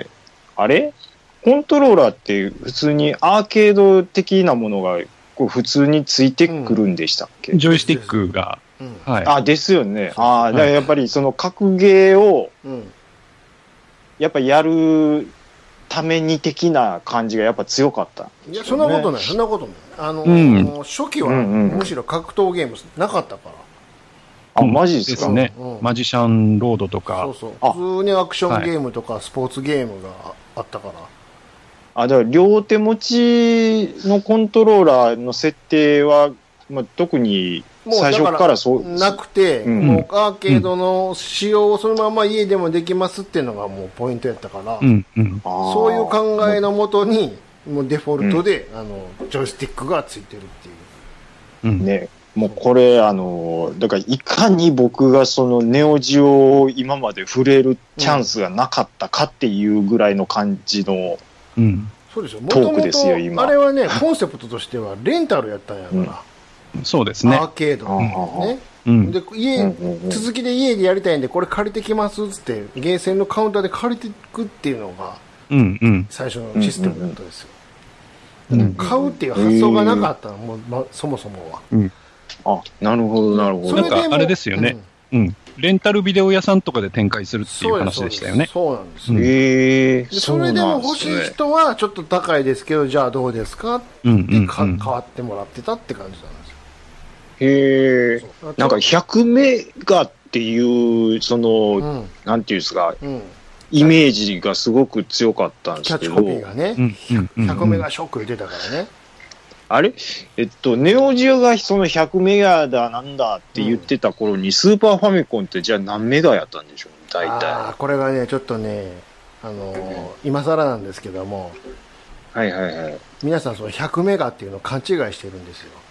あれコントローラーって普通にアーケード的なものがこう普通についてくるんでしたっけ？ ジョイスティックが。 ですよね。だからやっぱりその格ゲーを、やっぱやるために的な感じがやっぱ強かった、 いや、そんなことない。初期はむしろ格闘ゲームなかったから。 マジですか？ ね。マジシャンロードとか。 普通にアクションゲームとかスポーツゲームがあったから。 だから両手持ちのコントローラーの設定は、特に最初からそうなくて、もうアーケードの仕様をそのまま家でもできますっていうのがもうポイントやったから、そういう考えのもとにもうデフォルトで、ジョイスティックがついてるっていう。 ね、もうこれだからいかに僕がそのネオジオを今まで触れるチャンスがなかったかっていうぐらいの感じの。 そうですよ。 トークですよ今。 あれはね、コンセプトとしてはレンタルやったんやから。 そうですね。 アーケードね。で続きで家でやりたいんでこれ借りてきますっつってゲーセンのカウンターで借りていくっていうのが最初のシステムだったんですよ。買うっていう発想がなかったのもそもそもは。なるほど。 なんかあれですよね。レンタルビデオ屋さんとかで展開するっていう話でしたよね。 そうなんですよ。それでも欲しい人はちょっと高いですけど、じゃあどうですかって変わってもらってたって感じなんですよ。 なんか100メガっていうその、なんていうんですか、イメージがすごく強かったんですけど。 キャッチコピーがね、100メガショック出たからね。 あれネオジオがその100メガだなんだって言ってた頃に、スーパーファミコンってじゃあ何メガやったんでしょう大体。 これがね、ちょっとね、今更なんですけども、皆さんその100メガっていうのを勘違いしてるんですよ。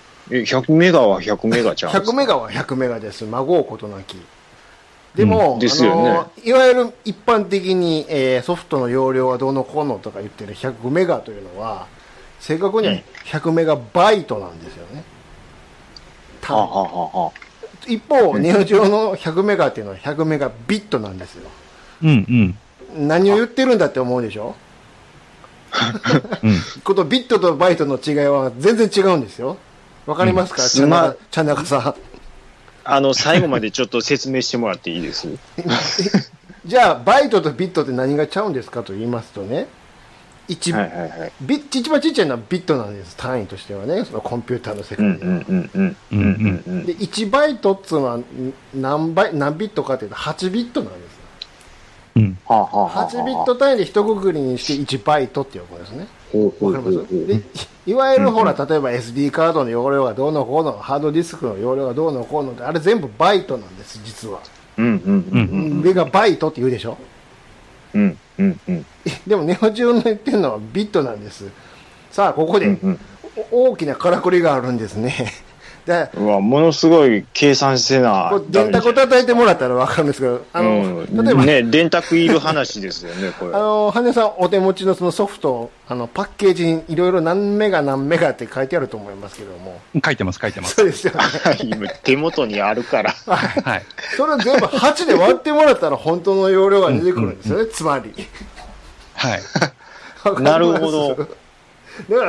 100メガは100メガちゃうんですか？ 100メガは100メガです。まごうことなき。でも、 ですよね。 いわゆる一般的に、ソフトの容量はどうのこうのとか言ってる100メガというのは、正確には100メガバイトなんですよね。一方、ネオジオの100メガっていうのは100メガビットなんですよ。何を言ってるんだって思うでしょ。このビットとバイトの違いは全然違うんですよ。わかりますか？ちゃなかさん。最後までちょっと説明してもらっていいです？ じゃあ、バイトとビットって何がちゃうんですかと言いますとね、一番ちっちゃいのはビットなんです、単位としてはね、そのコンピューターの世界で。で、1バイトっていうのは何ビットかというと8ビットなんです。 うん。 8ビット単位で一括りにして1バイトって呼ぶんですね。わかりますで、いわゆるほら、例えば SD カードの容量がどうのこうの、ハードディスクの容量がどうのこうのって、あれ全部バイトなんです、実は。上がバイトって言うでしょ。でもネオジオの言ってるのはビットなんです。さあ、ここで大きなからくりがあるんですね。 うわ、ものすごい計算してな。 電卓を叩いてもらったら分かるんですけど、 例えばね、電卓いる話ですよね、これ。 羽根さんお手持ちのそのソフト、パッケージにいろいろ何メガ何メガって書いてあると思いますけども。 書いてます。 そうですよね。 今手元にあるから。 はい。それを全部8で割ってもらったら本当の容量が出てくるんですよね、つまり。 はい。なるほど。だから、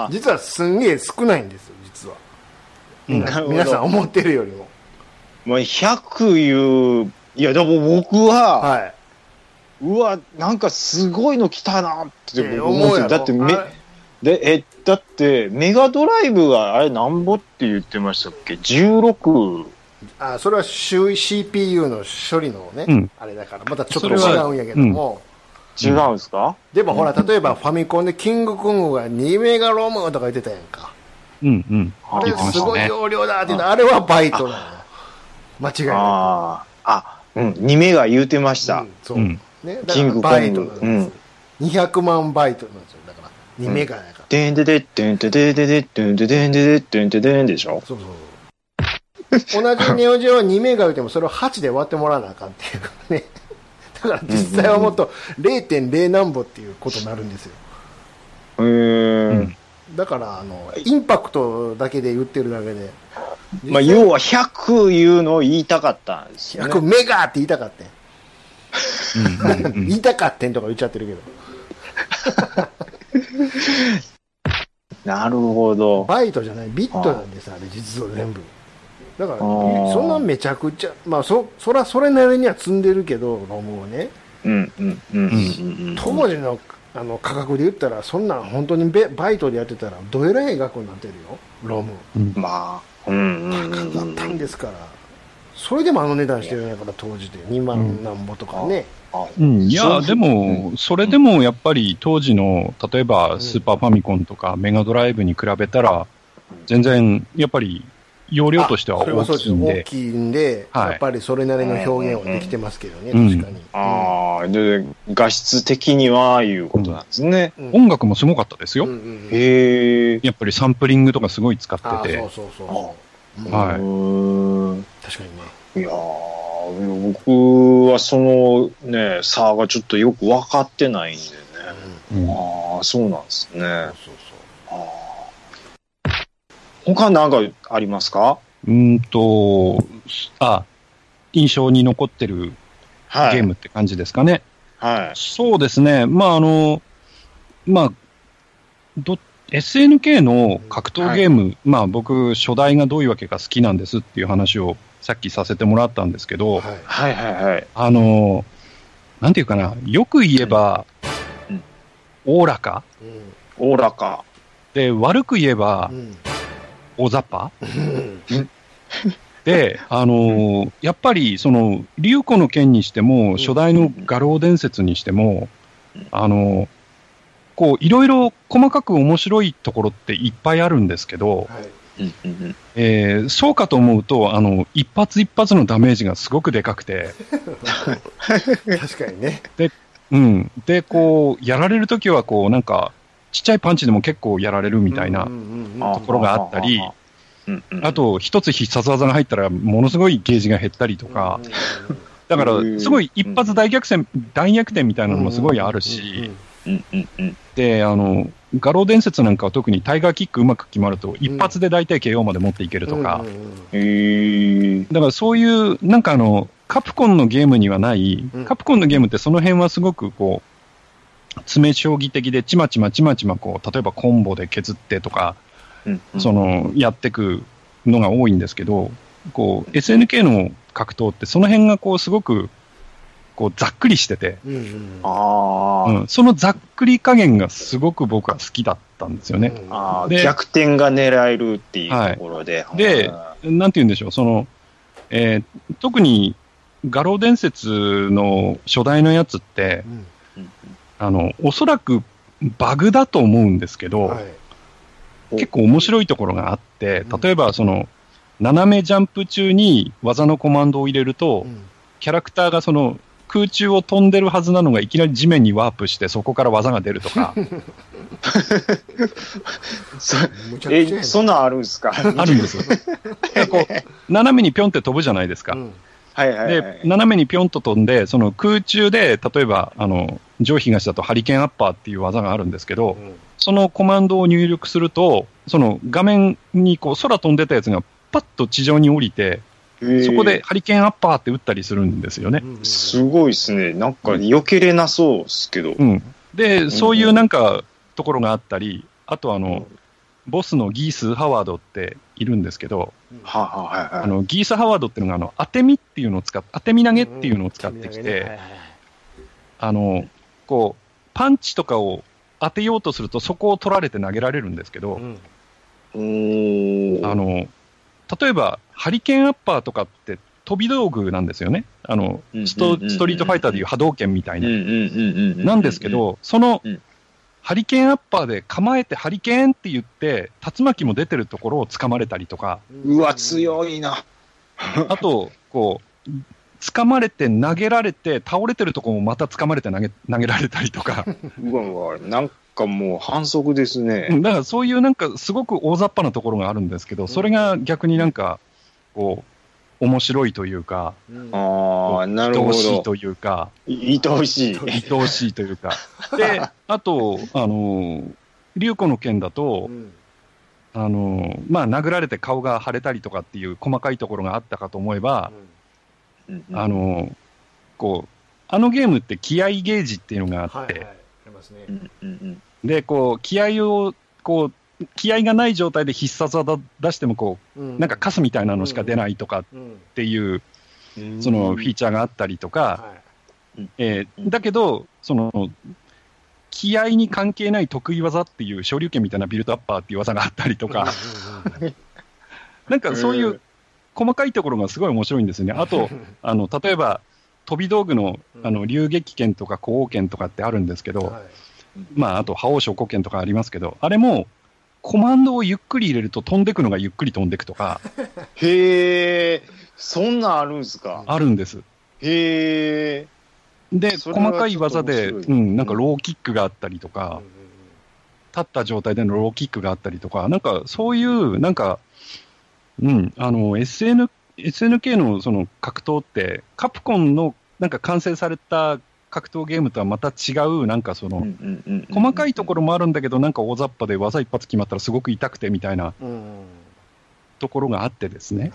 実はすんげえ少ないんですよ、実は。皆さん思ってるよりも。 もう100言う、いや、でも僕は、はい、うわ、なんかすごいの来たなって思って、だってだってメガドライブがあれなんぼって言ってましたっけ ?16。 それはCPU の処理のね、あれだから、またちょっと違うんやけども。 違うんですか？ でもほら、例えばファミコンでキングコングが2メガロムとか言ってたやんか。あれすごい容量だって言うの、あれはバイトなの。間違いない。 2メガ言うてました。 そう。ね、キングコング。バイトなんです。200万バイトなんですよ。だから2メガやから。 でんでででんでででででんででんでででんででんでしょ。 そうそう。同じネオジオは2メガ言うてもそれを8で割ってもらわなあかんっていうね。だから実際はもっと 0.0 何歩っていうことになるんですよ。だからインパクトだけで言ってるだけで、 まあ、要は100いうのを言いたかったんですよね。 100メガって言いたかったん言いたかってんとか言っちゃってるけどなるほど。 バイトじゃないビットなんです、あれ実は全部。だからそんなめちゃくちゃ、まあそらそれなりには積んでるけどロムをね、当時の価格で言ったらそんなん本当にバイトでやってたらどえらい額になってるよロム。 まあ高かったんですから、それでも値段してるんやから当時で2万何ぼとかね。 いやでもそれでもやっぱり当時の例えばスーパーファミコンとかメガドライブに比べたら全然やっぱり容量としては大きいんで、 大きいんで、やっぱりそれなりの表現はできてますけどね、確かに。 で画質的にはいうことなんですね。 音楽もすごかったですよ。やっぱりサンプリングとかすごい使ってて。 そう。 はい。 確かにね。 いや僕はそのね差がちょっとよく分かってないんでね。そうなんですね。他なんかありますか？ 印象に残ってるゲームって感じですかね。 はい。 そうですね。SNK の格闘ゲーム、僕、初代がどういうわけか好きなんですっていう話をさっきさせてもらったんですけど、なんていうかな、よく言えば、おおらか。で、悪く言えば、大雑把で、やっぱり、竜子の剣にしても、初代の画廊伝説にしても、いろいろ細かく面白いところっていっぱいあるんですけど、そうかと思うと、一発一発のダメージがすごくでかくて。 確かにね。 で、やられるときは、なんか、ちっちゃいパンチでも結構やられるみたいなところがあったり、あと、一つ必殺技が入ったら、ものすごいゲージが減ったりとか、だから、すごい一発大逆転みたいなのもすごいあるし、で、画廊伝説なんかは特にタイガーキックうまく決まると、一発で大体 KO まで持っていけるとか、だからそういう、なんかカプコンのゲームにはない、カプコンのゲームってその辺はすごく詰将棋的でちまちま例えばコンボで削ってとか、やってくのが多いんですけど、SNK の格闘ってその辺がすごくざっくりしてて、そのざっくり加減がすごく僕は好きだったんですよね。 逆転が狙えるっていうところで。 で、なんて言うんでしょう、特に画廊伝説の初代のやつって、おそらくバグだと思うんですけど、結構面白いところがあって、例えば斜めジャンプ中に技のコマンドを入れると、キャラクターが空中を飛んでるはずなのがいきなり地面にワープしてそこから技が出るとか。 そんなんあるんですか？ あるんですよ。斜めにピョンって飛ぶじゃないですか。で、斜めにピョンと飛んで、空中で、例えば、上東だとハリケーンアッパーっていう技があるんですけど、そのコマンドを入力すると、画面に空飛んでたやつがパッと地上に降りて、そこでハリケーンアッパーって打ったりするんですよね。 すごいですね。なんか避けれなそうですけど。 で、そういうなんかところがあったり、あとボスのギース・ハワードっているんですけど、ギース・ハワードっていうのが当て身っていうのを当て身投げっていうのを使ってきて、パンチとかを当てようとするとそこを取られて投げられるんですけど、例えばハリケーンアッパーとかって飛び道具なんですよね。ストリートファイターでいう波動拳みたいな。なんですけど、ハリケーンアッパーで構えてハリケーンって言って、竜巻も出てるところを掴まれたりとか。 うわ、強いな。 あと、掴まれて投げられて、倒れてるところもまた掴まれて投げられたりとか。 うわ、なんかもう反則ですね。 だからそういうなんかすごく大雑把なところがあるんですけど、それが逆になんか、面白いというか、 なるほど。愛おしいというか、 愛おしい。 愛おしいというか。で、あと、竜子の剣だと、殴られて顔が腫れたりとかっていう細かいところがあったかと思えば、あのゲームって気合ゲージっていうのがあって、で、気合がない状態で必殺技出してもなんかカスみたいなのしか出ないとかっていう、そのフィーチャーがあったりとか、だけど、気合に関係ない得意技っていう昇竜拳みたいなビルドアッパーっていう技があったりとか、なんかそういう細かいところがすごい面白いんですよね。あと、例えば、飛び道具の、竜撃剣とか古王剣とかってあるんですけど、あと、覇王昇降剣とかありますけど、あれも、コマンドをゆっくり入れると飛んでくのがゆっくり飛んでくとか。 へー、そんなんあるんですか？ あるんです。 へー。で、細かい技で、なんかローキックがあったりとか、立った状態でのローキックがあったりとか、なんかそういう、なんか、SNK のその格闘って、カプコンのなんか完成された格闘ゲームとはまた違う、なんか細かいところもあるんだけど、なんか大雑把で技一発決まったらすごく痛くてみたいなところがあってですね。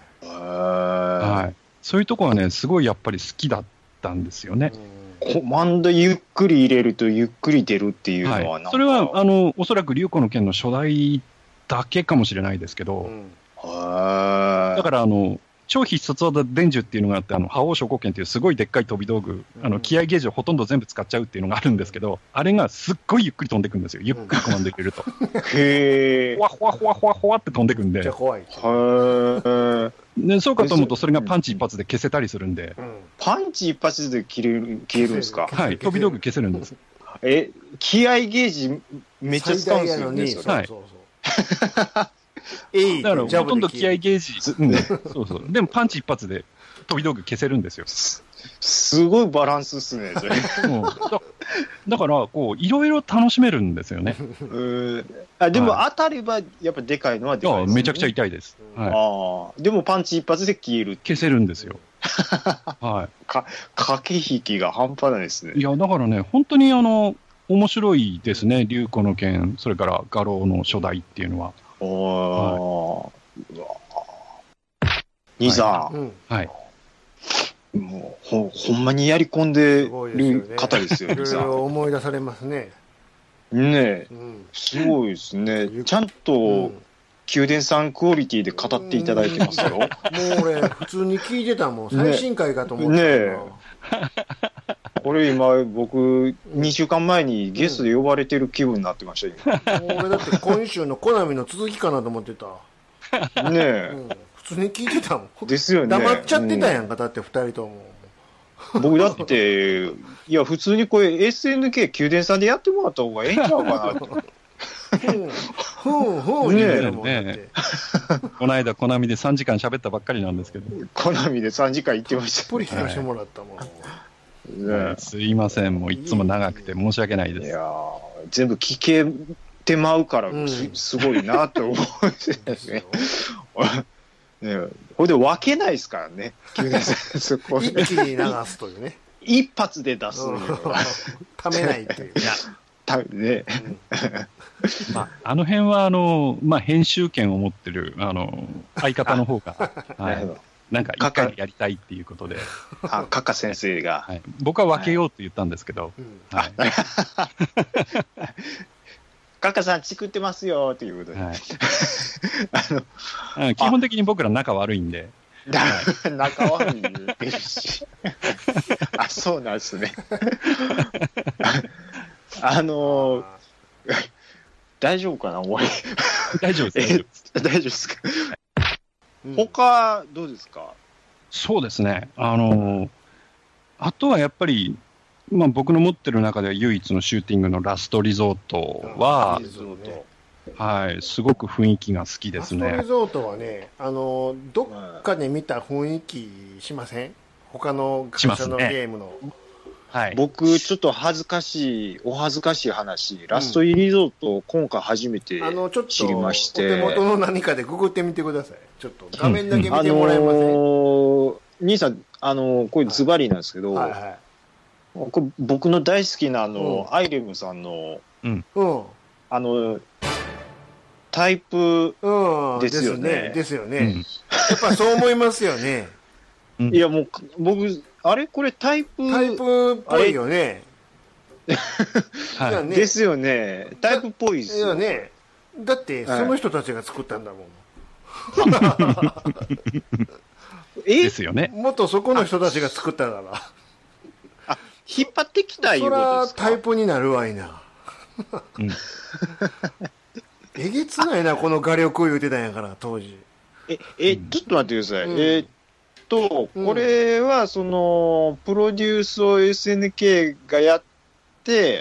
そういうところはね、すごいやっぱり好きだったんですよね。 コマンドゆっくり入れるとゆっくり出るっていうのはなんか、 それはおそらく竜子の剣の初代だけかもしれないですけど、だから超必殺技伝授っていうのがあって、覇王昇降拳っていうすごいでっかい飛び道具、気合ゲージをほとんど全部使っちゃうっていうのがあるんですけど、あれがすっごいゆっくり飛んでくんですよ。ゆっくりコマンド入れると。 へー。 ほわほわほわほわほわって飛んでくんで。 めっちゃ怖い。 で、そうかと思うとそれがパンチ一発で消せたりするんで。 パンチ一発で消えるんですか？ はい、飛び道具消せるんです。 気合ゲージめっちゃ使うんですよね、それ。 はい。だからほとんど気合ゲージ、そうそう。でもパンチ一発で飛び道具消せるんですよ。 すごいバランスっすね、それ。 だから、いろいろ楽しめるんですよね。 でも当たればやっぱでかいのはでかいですね。 めちゃくちゃ痛いです。 でもパンチ一発で消える。 消せるんですよ。 駆け引きが半端ないですね。 いや、だからね、本当に面白いですね。竜子の剣、それから画廊の初代っていうのは。 兄さん。はい。もうほんまにやり込んでる方ですよね。いろいろ思い出されますね。 ねえ、すごいですね。ちゃんと宮殿さんクオリティで語っていただいてますよ。もう俺普通に聞いてたもん。最新回かと思ってた。ねえ。 これ今僕2週間前にゲストで呼ばれてる気分になってました。 俺だって今週のコナミの続きかなと思ってた。 ねえ。 普普通に聞いてたもん。 ですよね。 黙っちゃってたやんか、だって二人とも。 僕だって、いや、普通にこれ SNK 宮殿さんでやってもらった方がええんちゃうかなと。 ね。この間、コナミで3時間喋ったばっかりなんですけど。 コナミで3時間行ってました。 たっぷり聞かせてもらったもん。すいません、もういつも長くて申し訳ないです。 いや全部聞けてまうから、すごいなと思うんですね。これで分けないですからね。 一気に流すというね。 一発で出すのよ。 ためないという。 ね。 あの辺は、編集権を持ってる、相方の方が、なんか一回やりたいっていうことで。 カッカ先生が。 僕は分けようって言ったんですけど。 カッカさん、チクってますよっていうことで。基本的に僕ら仲悪いんで。 仲悪い言ってるし。そうなんですね。大丈夫かな俺。 大丈夫です。 大丈夫ですか。他、どうですか？ そうですね。あとはやっぱり、僕の持ってる中では唯一のシューティングのラストリゾートは、はい、すごく雰囲気が好きですね。 ラストリゾートはね、どっかで見た雰囲気しません？他の会社のゲームの。 はい、僕、ちょっとお恥ずかしい話、ラストリゾートを今回初めて知りまして。 お手元の何かでググってみてください。ちょっと画面だけ見てもらえません？ 兄さん、これズバリなんですけど、これ僕の大好きなアイレムさんの、タイプですよね。 ですよね。やっぱそう思いますよね。 いやもう、僕、これタイプっぽいよね。 ですよね。タイプっぽいですよね。 だって、その人たちが作ったんだもん。 ですよね。 もっとそこの人たちが作ったから。 引っ張ってきたいうことですか？ そらタイプになるわいな。えげつないな、この画力を言うてたんやから、当時。 ちょっと待ってください。これは、プロデュースを SNK がやって、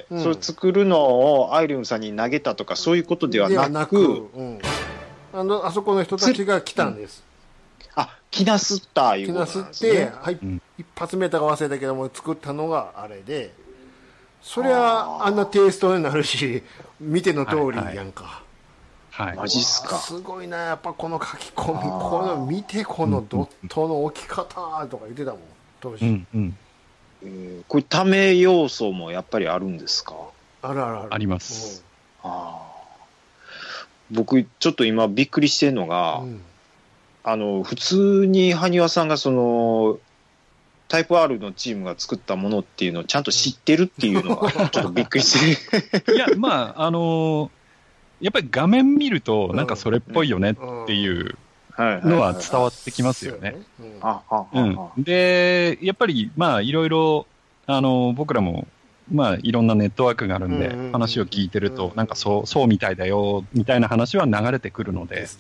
それ作るのをアイレムさんに投げたとか、そういうことではなく、 あそこの人たちが来たんです。 来なすったいうことなんですね。 来なすって、一発目とか忘れたけども、作ったのがあれで、そりゃ、あんなテイストになるし、見ての通りやんか。 マジっすか。 すごいな、やっぱこの書き込み、見てこのドットの置き方とか言ってたもん、当時。 これ、ため要素もやっぱりあるんですか？ あります。 僕、ちょっと今びっくりしてるのが、普通に埴輪さんがタイプ R のチームが作ったものっていうのをちゃんと知ってるっていうのが、ちょっとびっくりしてる。 いや、やっぱり画面見ると、なんかそれっぽいよねっていうのは伝わってきますよね。で、やっぱり、いろいろ、僕らも、いろんなネットワークがあるんで、話を聞いてると、なんかそうみたいだよ、みたいな話は流れてくるので、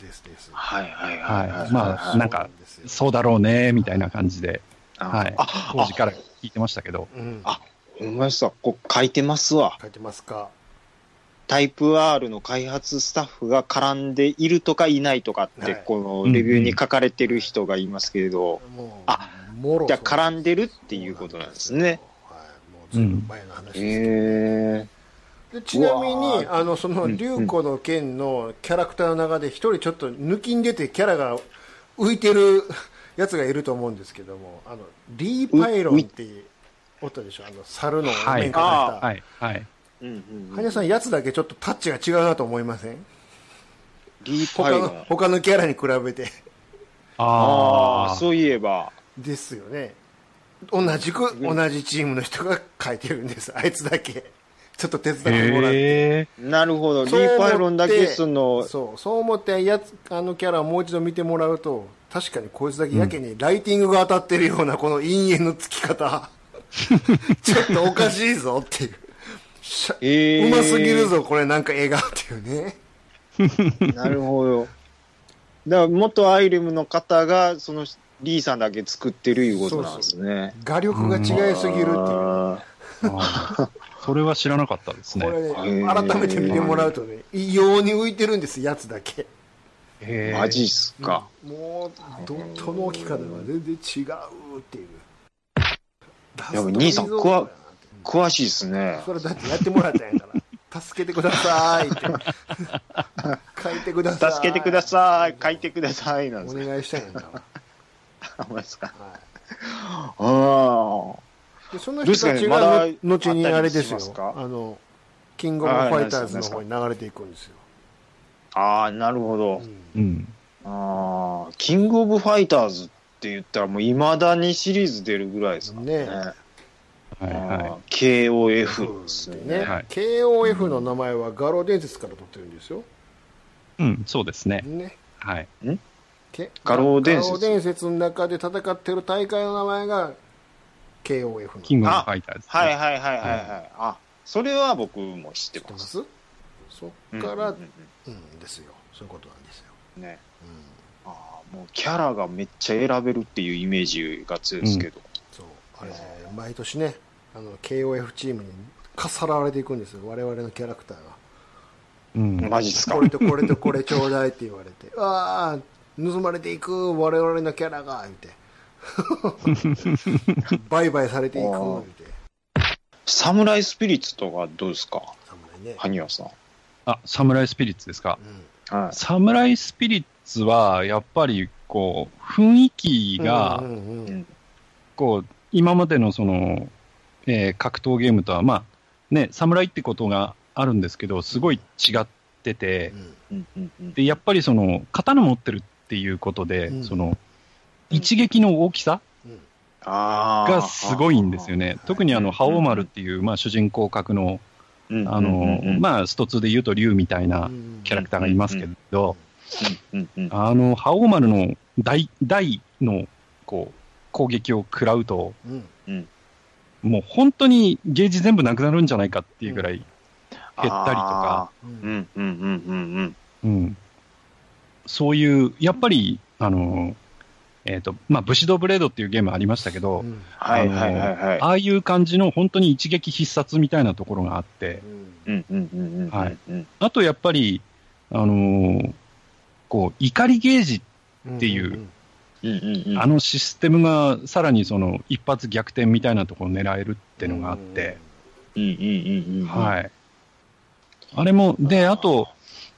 なんか、そうだろうね、みたいな感じで、当時から聞いてましたけど。 ほんまですか、書いてますわ。 書いてますか。 タイプ R の開発スタッフが絡んでいるとかいないとかって、このレビューに書かれてる人がいますけれど、じゃあ絡んでるっていうことなんですね。 もうずいぶん前の話ですけど。ちなみに、その竜子の剣のキャラクターの中で一人ちょっと抜きん出てキャラが浮いてるやつがいると思うんですけども、リー・パイロンっておったでしょ、猿の面からした。はにゃさん、やつだけちょっとタッチが違うなと思いません？ リーパイロン。 他のキャラに比べて。 そういえば。 ですよね。同じチームの人が書いてるんです。あいつだけ。ちょっと手伝ってもらって。 なるほど。リーパイロンだけそう思ってキャラをもう一度見てもらうと、確かにこいつだけやけにライティングが当たってるようなこの陰影のつき方。ちょっとおかしいぞっていう。うますぎるぞ、これなんか映画っていうね。 なるほど。 だから元アイレムの方が、その、リーさんだけ作ってるいうことなんですね。 画力が違いすぎるっていう。 それは知らなかったですね。これね、改めて見てもらうとね、異様に浮いてるんです、やつだけ。 マジっすか。 もう、ドットの置き方が全然違うっていう。 でも兄さん詳しいですね。 それだってやってもらったんやから。助けてくださいって。書いてください。 助けてください。書いてくださいなんです。 お願いしたんやから。 ほんまですか。はい、 でその人たちが後にあれですよ。キングオブファイターズの方に流れていくんですよ。 ああ、なるほど。うん。キングオブファイターズって言ったらもう未だにシリーズ出るぐらいですかね。はいはい。KOF ですね。 KOF の名前は画廊伝説から取ってるんですよ。 うん、そうですね。はい。 画廊伝説。 画廊伝説の中で戦ってる大会の名前が KOF の。 キングオブファイターズ。 はいはいはいはい。あ、それは僕も知ってます。 そっから、ですよ。そういうことなんですよ。ね。 もうキャラがめっちゃ選べるっていうイメージが強いですけど。 そう。あれ、毎年ね、KOF チームに重なられていくんですよ。我々のキャラクターが。 マジっすか。 これとこれとこれちょうだいって言われて、ああ、盗まれていく我々のキャラが、言うて。売買されていく、言うて。 サムライスピリッツとかどうですか？埴輪さん。 サムライスピリッツですか。サムライスピリッツは、やっぱり、こう、雰囲気が、こう、今までのその、格闘ゲームとは、まあ、ね、サムライってことがあるんですけど、すごい違ってて、で、やっぱりその、刀持ってるっていうことで、その、一撃の大きさがすごいんですよね。特に覇王丸っていう、まあ、主人公格の、まあ、スト2で言うと竜みたいなキャラクターがいますけど、覇王丸の大の、こう、攻撃を食らうと、もう本当にゲージ全部なくなるんじゃないかっていうぐらい減ったりとか、そういう、やっぱり、まあ、武士道ブレードっていうゲームありましたけど、ああいう感じの本当に一撃必殺みたいなところがあって、あとやっぱり、こう、怒りゲージっていう、システムがさらにその一発逆転みたいなところを狙えるっていうのがあって、はい。あれも、で、あと、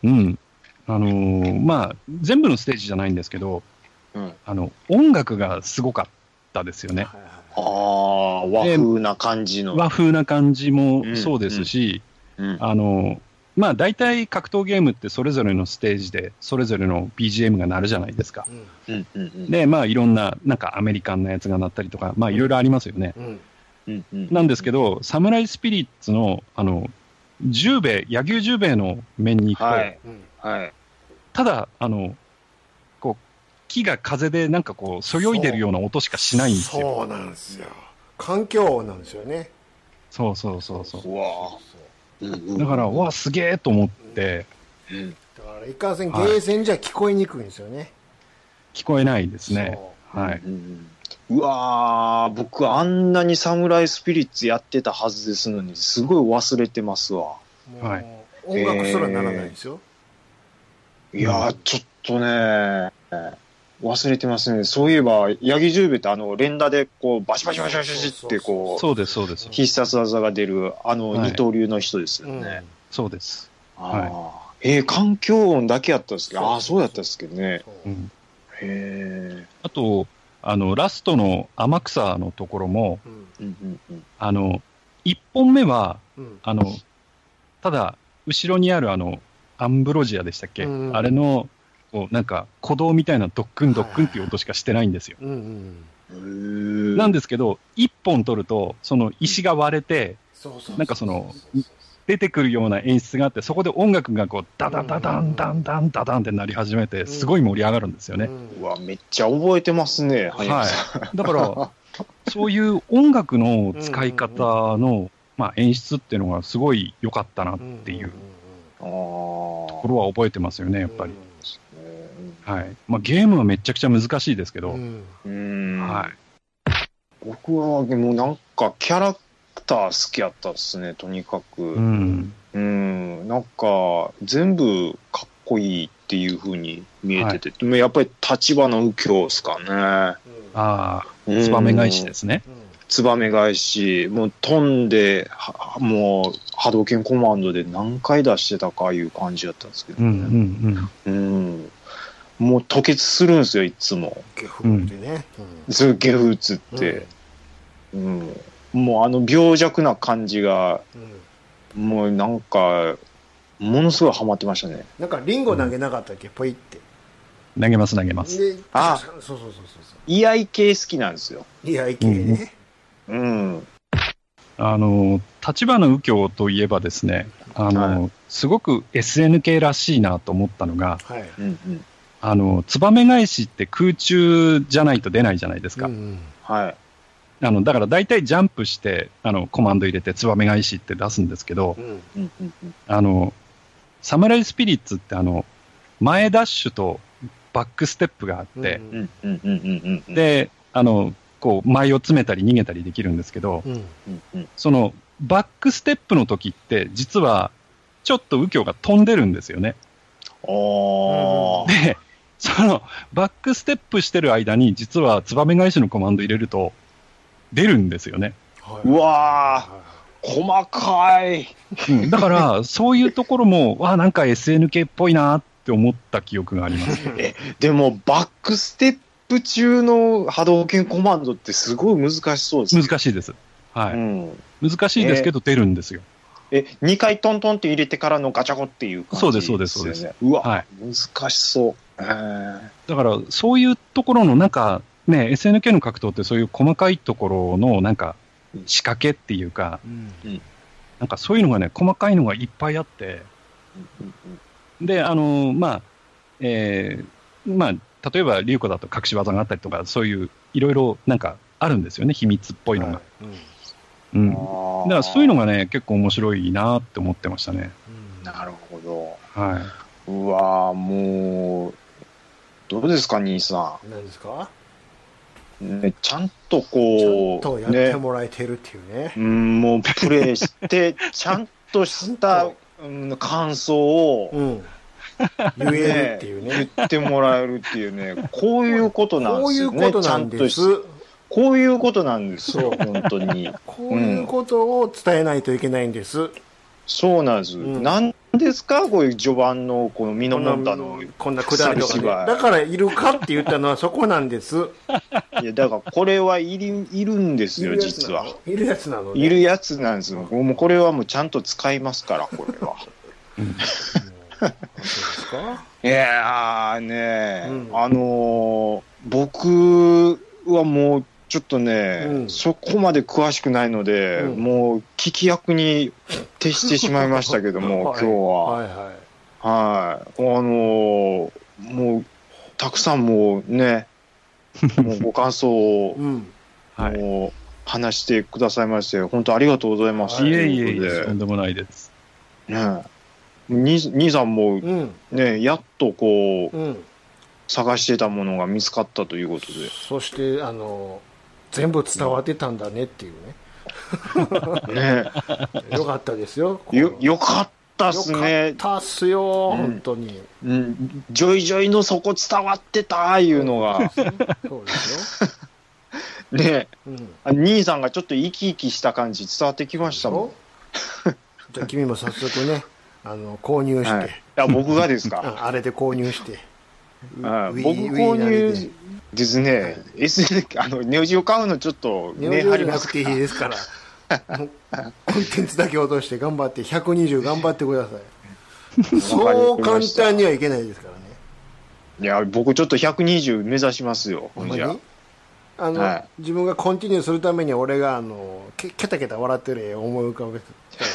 まあ、全部のステージじゃないんですけど、音楽がすごかったですよね。 和風な感じの。 和風な感じもそうですし、まあ大体格闘ゲームってそれぞれのステージでそれぞれの BGM が鳴るじゃないですか。で、まあいろんな、なんかアメリカンなやつが鳴ったりとか、まあいろいろありますよね。なんですけど、サムライスピリッツの、十兵衛、柳生十兵衛の面に行くと、ただ、こう、木が風でなんかこう、そよいでるような音しかしないんですよ。 そうなんですよ。環境音なんですよね。 そう。だから、うわ、すげえと思って。 だから、いかんせんゲーセンじゃ聞こえにくいんですよね。 聞こえないですね。はい。 うわー、僕あんなにサムライスピリッツやってたはずですのに、すごい忘れてますわ。 はい。音楽すらならないですよ。 いやー、ちょっとね、忘れてますね。そういえば、ヤギ十兵衛って連打でこう、バシバシバシバシってこう、 そうです。 必殺技が出る、二刀流の人ですよね。 そうです。 はい。環境音だけやったんですけど、そうやったんですけどね。 あと、ラストの天草のところも、一本目は、ただ、後ろにあるアンブロジアでしたっけ、あれの、こうなんか鼓動みたいなドックンドックンっていう音しかしてないんですよ。なんですけど、一本取ると、その石が割れて、なんかその、出てくるような演出があって、そこで音楽がこう、ダダダダンダンダンダダンってなり始めて、すごい盛り上がるんですよね。 うわ、めっちゃ覚えてますね。 はい。だから、そういう音楽の使い方の、まあ演出っていうのがすごい良かったなっていうところは覚えてますよね、やっぱり。 はい。まあ、ゲームはめちゃくちゃ難しいですけど。はい。 僕は、でもなんか、キャラクター好きやったっすね、とにかく。なんか、全部かっこいいっていう風に見えてて、でもやっぱり立花右京っすかね。 ああ、ツバメ返しですね。 ツバメ返し、もう飛んで、もう波動拳コマンドで何回出してたかいう感じだったんですけどね。もう吐血するんですよ、いつも。 ゲフーってね。 ゲフーツって。もう病弱な感じが、もうなんか、ものすごいハマってましたね。 なんかリンゴ投げなかったっけ、ポイって。 投げます。 あ、そう。居合系好きなんですよ。 居合系ね。 立花右京といえばですね、すごく SNK らしいなと思ったのが、ツバメ返しって空中じゃないと出ないじゃないですか。だから大体ジャンプして、コマンド入れてツバメ返しって出すんですけど、サムライスピリッツって前ダッシュとバックステップがあって、で、こう、前を詰めたり逃げたりできるんですけど、その、バックステップの時って、実は、ちょっと右京が飛んでるんですよね。で、その、バックステップしてる間に、実は、ツバメ返しのコマンド入れると、出るんですよね。 うわー、細かい。 だから、そういうところも、なんか SNK っぽいなって思った記憶があります。 でも、バックステップ中の波動拳コマンドってすごい難しそうですね。 難しいです。はい。難しいですけど、出るんですよ。 2回トントンって入れてからのガチャコっていう感じですよね。 そうです。 うわ、難しそう。 だから、そういうところの、なんか、ね、SNK の格闘ってそういう細かいところの、なんか、仕掛けっていうか、なんかそういうのがね、細かいのがいっぱいあって、で、例えば、リュウコだと隠し技があったりとか、そういう、いろいろ、なんか、あるんですよね、秘密っぽいのが。だからそういうのがね、結構面白いなって思ってましたね。 なるほど。 はい。 うわー、もう、どうですか、兄さん。何ですか？ ね、ちゃんとこう、ちゃんとやってもらえてるっていうね。 もうプレイして、ちゃんとした感想を、 言えるっていうね。 言ってもらえるっていうね。こういうことなんですよね。 こういうことなんです。 こういうことなんですよ、本当に。 こういうことを伝えないといけないんです。 そうなんです。何ですかこういう序盤のこのミノモンタのこんなくだりとかね。だからいるかって言ったのはそこなんです。 いや、だからこれはいるんですよ、実は。 いるやつなのね。 いるやつなんですよ。もうこれはもうちゃんと使いますから、これは。 そうですか？ いやーね、僕はもうちょっとね、そこまで詳しくないので、もう聞き役に徹してしまいましたけども、今日は。もう、たくさんもうね、もうご感想を、もう話してくださいまして、本当ありがとうございます。 いえ、とんでもないです。 ね、兄さんもね、やっとこう、探してたものが見つかったということで。 そして、全部伝わってたんだねっていうね。ね。よかったですよ。 よかったっすね。 よかったっすよ、本当に。 ジョイジョイの底伝わってたいうのが。 そうですよ。 ね、兄さんがちょっと生き生きした感じ伝わってきましたもん。 じゃあ君も早速ね、購入して。いや、僕がですか？ あれで購入して。 僕購入ですね。ネオジオ買うのちょっと値張りなくていいですから。コンテンツだけ落として頑張って120頑張ってください。そう簡単にはいけないですからね。 いや、僕ちょっと120目指しますよ。じゃあ。自分がコンティニューするために俺がケタケタ笑ってる絵を思い浮かべて。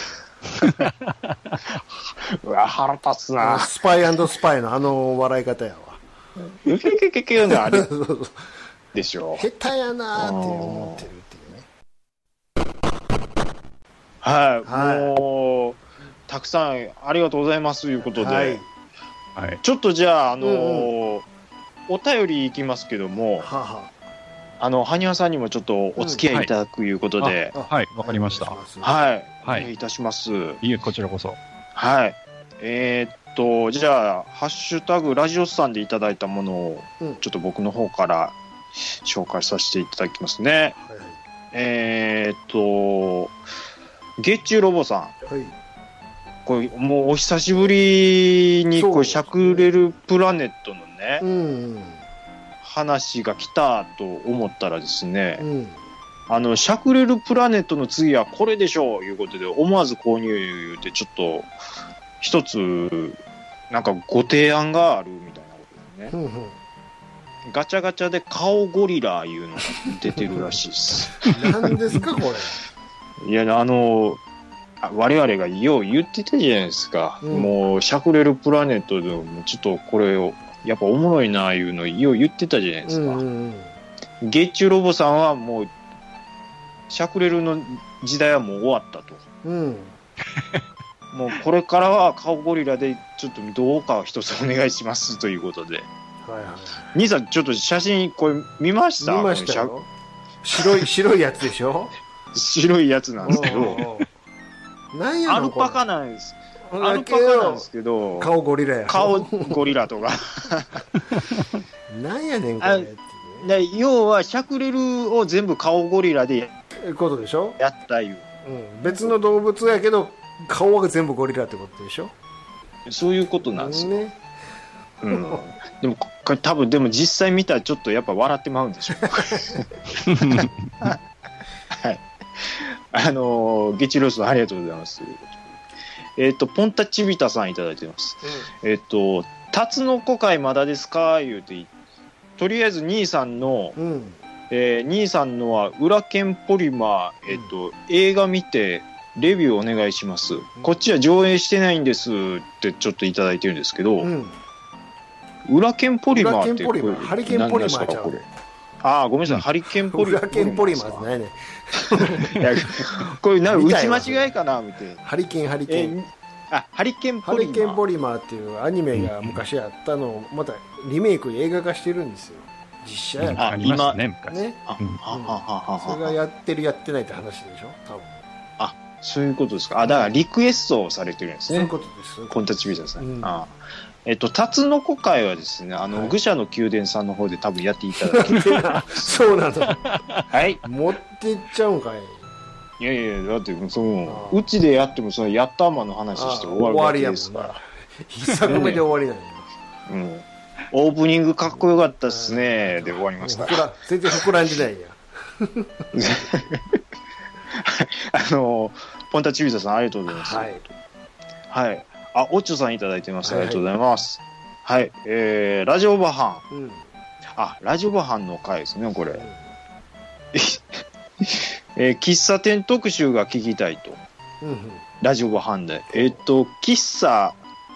うわ、腹立つな。 スパイ&スパイの笑い方やわ。 ウケケケケのあれでしょ。 下手やなーって思ってるっていうね。 はい、もうたくさんありがとうございますということで、ちょっとじゃあお便りいきますけども、羽生さんにもちょっとお付き合いいただくいうことで。 はい、わかりました。 はい。お願いいたします。 いえ、こちらこそ。 はい。じゃあ、ハッシュタグラジオスさんでいただいたものを、ちょっと僕の方から紹介させていただきますね。月中ロボさん。はい。これ、もうお久しぶりに、これ、シャクレルプラネットのね、話が来たと思ったらですね、シャクレルプラネットの次はこれでしょういうことで、思わず購入言うて、ちょっと、一つ、なんかご提案があるみたいなことですね。ガチャガチャで顔ゴリラいうのが出てるらしいです。 何ですか、これ。 いや、我々がよう言ってたじゃないですか。もう、シャクレルプラネットでも、ちょっとこれを、やっぱおもろいな、いうのよう言ってたじゃないですか。月中ロボさんはもう、シャクレルの時代はもう終わったと。もうこれからは顔ゴリラでちょっとどうか一つお願いしますということで。兄さんちょっと写真これ見ました？ 見ましたよ。白いやつでしょ？ 白いやつなんですけど。 なんやろアルパカなんです。アルパカなんですけど。 顔ゴリラや。 顔ゴリラとか。 なんやねんこれ。 要はシャクレルを全部顔ゴリラでことでしょ？ やったいう。 別の動物やけど。顔は全部ゴリラってことでしょ？ そういうことなんですよね。でもこれ多分でも実際見たらちょっとやっぱ笑ってまうんでしょはい。ゲチロスありがとうございます。ポンタチビタさんいただいてます。タツノコ会まだですか言うて、とりあえず兄さんの、兄さんのは裏剣ポリマー、映画見てレビューお願いします。こっちは上映してないんですってちょっといただいてるんですけど、裏剣ポリマーってハリケンポリマーちゃう。 ごめんなさい、ハリケンポリマー。 裏剣ポリマーじゃないね。 これなんか打ち間違いかなみたいな。 ハリケン。ハリケンポリマーっていうアニメが昔あったのをまたリメイク映画化してるんですよ。実写やありましたね、昔。 それがやってるやってないって話でしょ、多分。 そういうことですか。だからリクエストをされてるんですね。 そういうことです。 コンタチビザさん。タツノコ会はですね、愚者の宮殿さんの方で多分やっていただける。 そうなの。 はい。 持っていっちゃうんかい。 いや、だってうちでやってもそのヤッターマンの話して終わるわけですから。 一作目で終わりなのよ。オープニングかっこよかったっすねで終わりました。 全然膨らんでないや。 ポンタチビザさんありがとうございます。はい。オッチョさんいただいてます。ありがとうございます。はい。ラジオバハン。ラジオバハンの回ですね、これ。喫茶店特集が聞きたいと。ラジオバハンで。喫茶、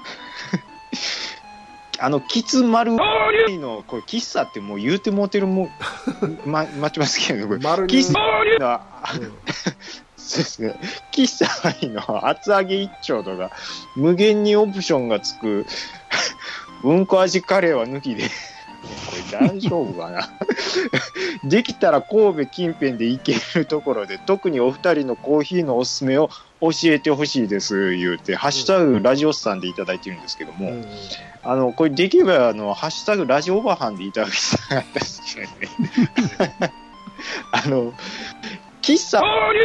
キツマルの、これ喫茶ってもう言うてもうてるもん、待ちますけど、これ。喫茶の、そうですね。喫茶の厚揚げ一丁とか、無限にオプションがつく、うんこ味カレーは抜きで、これ大丈夫かなできたら神戸近辺で行けるところで、特にお二人のコーヒーのおすすめを教えてほしいです、言うて、ハッシュタグラジオスさんでいただいてるんですけども、これできれば、ハッシュタグラジオオーバーハンでいただきたかったですよね。喫茶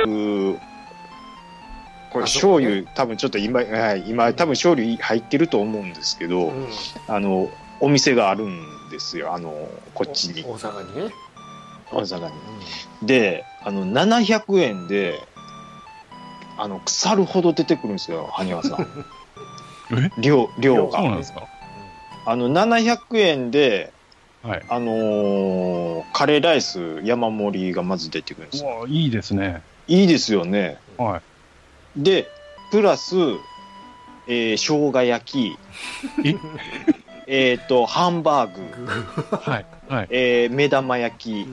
これ醤油多分ちょっと今多分醤油入ってると思うんですけど、お店があるんですよ、こっちに大阪にね。 大阪に、で700円で腐るほど出てくるんですよ、埴輪さん。量がそうなんですか。 700円でカレーライス山盛りがまず出てくるんですよ。 いいですね。 いいですよね。でプラス、生姜焼きハンバーグ、目玉焼き、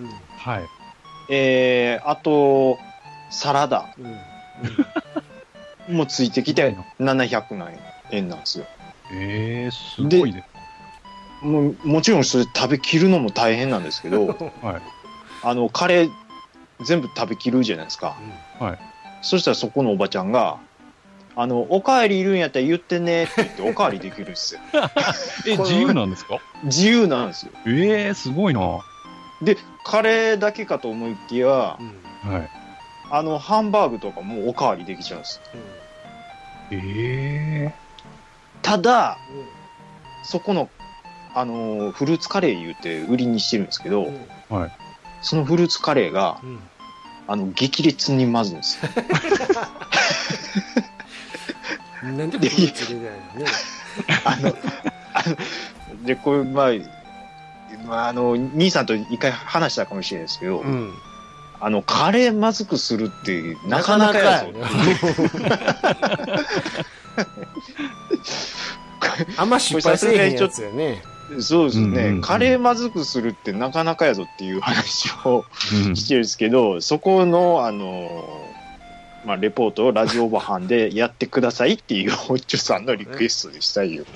あとサラダ、もうついてきて700円なんですよ。 すごいね。 もちろんそれ食べきるのも大変なんですけど、はい、カレー全部食べきるじゃないですか。はい。そしたらそこのおばちゃんが、おかわりいるんやったら言ってねって言っておかわりできるんですよ。 自由なんですか？ 自由なんですよ。 すごいな。 で、カレーだけかと思いきや、はい。ハンバーグとかもおかわりできちゃうんです。ただ、そこの、フルーツカレー言うて売りにしてるんですけど、はい。そのフルーツカレーが、激烈にまずいんですよ。 なんでフルーツ入れないのね。 で、これ、兄さんと一回話したかもしれないですけど、カレーまずくするって、なかなかやぞ。 あんま失敗せえへんやつよね。 そうですね、カレーまずくするってなかなかやぞっていう話をしてるんですけど、そこの、レポートをラジオバハンでやってくださいっていうおっちょさんのリクエストでしたよ。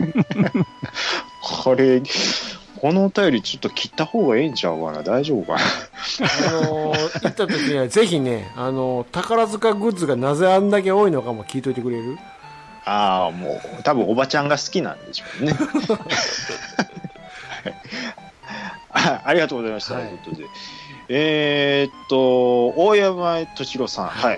このお便りちょっと切った方がええんちゃうかな、大丈夫かな。 行った時にはぜひね、宝塚グッズがなぜあんだけ多いのかも聞いといてくれる？ もう多分おばちゃんが好きなんでしょうね。ありがとうございました。ということで、大山敏郎さん、はい。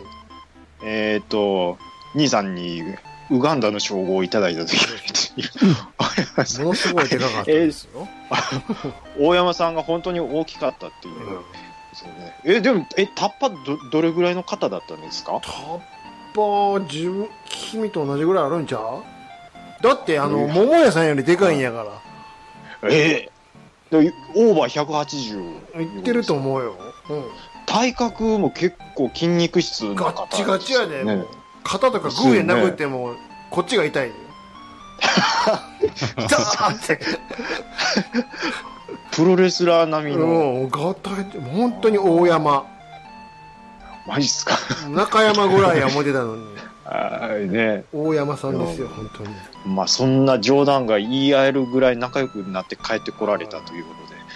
兄さんにウガンダの称号をいただいた時ものすごいでかかったですよ。 大山さんが本当に大きかったっていう。ですよね。でもタッパどれぐらいの方だったんですか？ タッパ君と同じぐらいあるんちゃう？だって桃屋さんよりでかいんやから。 オーバー180 いってると思うよ。 体格も結構筋肉質な方ガッチガチやで、ね、肩とかグーで殴っても、ね、こっちが痛いね。ダーってプロレスラー並みのガタイって本当に大山。 マジっすか？ 中山ぐらいは思ってたのに。 ね、 大山さんですよ、本当に。 そんな冗談が言い合えるぐらい仲良くなって帰ってこられたということで、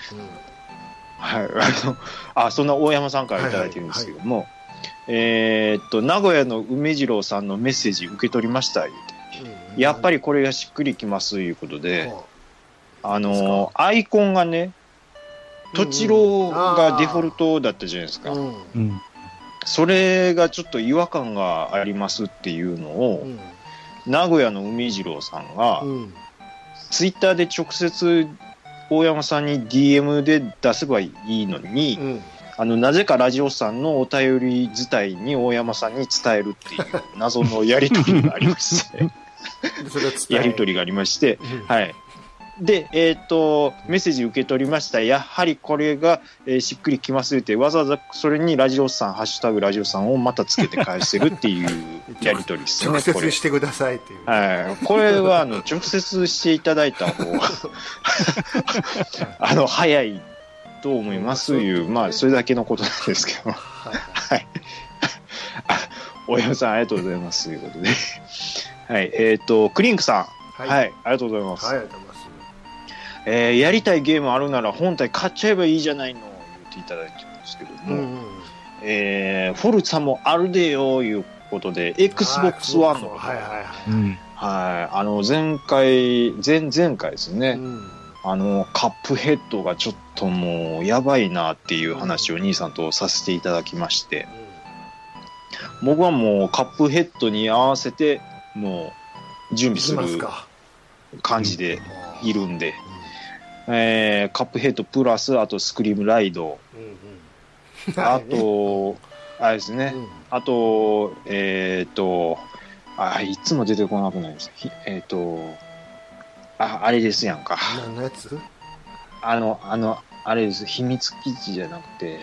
はい、そんな大山さんからいただいてるんですけども、名古屋の梅次郎さんのメッセージ受け取りました言うて、やっぱりこれがしっくりきますということで、アイコンがね、とちろがデフォルトだったじゃないですか。それがちょっと違和感がありますっていうのを、名古屋の海次郎さんが、ツイッターで直接大山さんに DM で出せばいいのに、なぜかラジオさんのお便り自体に大山さんに伝えるっていう謎のやり取りがありましてやり取りがありまして、はい。で、メッセージ受け取りました。やはりこれが、しっくりきますって、わざわざそれにラジオさん、ハッシュタグラジオさんをまたつけて返してるっていうやり取りですね。 直接してくださいっていう。 はい。これは、直接していただいた方が、早いと思いますいう、それだけのことなんですけど。はい。大山さん、ありがとうございます。ということで。はい。クリンクさん。はい。ありがとうございます。 はい、ありがとうございます。 やりたいゲームあるなら本体買っちゃえばいいじゃないの言っていただいてるんですけども、フォルツァもあるでよいうことで Xbox One の前回ですね、カップヘッドがちょっともうやばいなっていう話を兄さんとさせていただきまして、僕はもうカップヘッドに合わせてもう準備する感じでいるんで、カップヘッドプラスあとスクリームライド、あとあれですね、あといつも出てこなくないです。あれですやんか。 何のやつ？ あれです。秘密基地じゃなくて、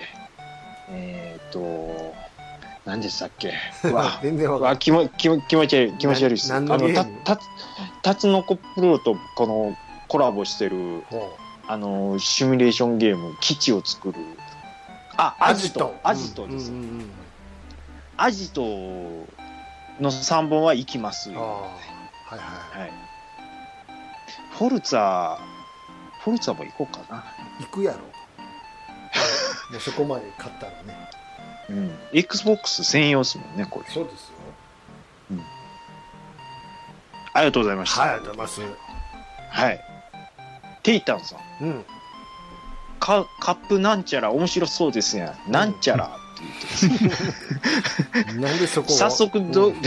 何でしたっけ？ 全然わかんない。 気持ち悪いです。タツノコプロとこのコラボしてるシミュレーションゲーム、基地を作る。アジトです。アジトの3本は行きます。はい。フォルツァフォルツァも行こうかな。 行くやろ。もうそこまで買ったらね。 うん。Xbox 専用ですもんね、これ。 そうですよ。 うん。ありがとうございました。 はい、ありがとうございます。 はい。テイタンさん。うん。カップなんちゃら面白そうですやん。なんちゃらって言ってなんでそこ早速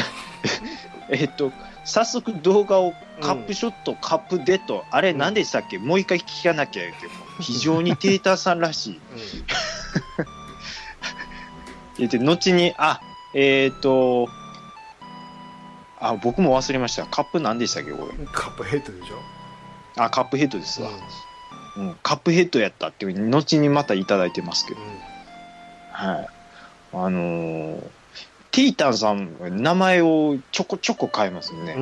早速動画をカップショット、カップデッド、あれ何でしたっけ、もう一回聞かなきゃいけない。非常にテイターさんらしい。で、後に、僕も忘れました。カップ何でしたっけ、これ。 カップヘッドでしょ。 カップヘッドですわ。うん、カップヘッドやったっていうふうに、後にまたいただいてますけど。はい。テイタンさん、名前をちょこちょこ変えますよね。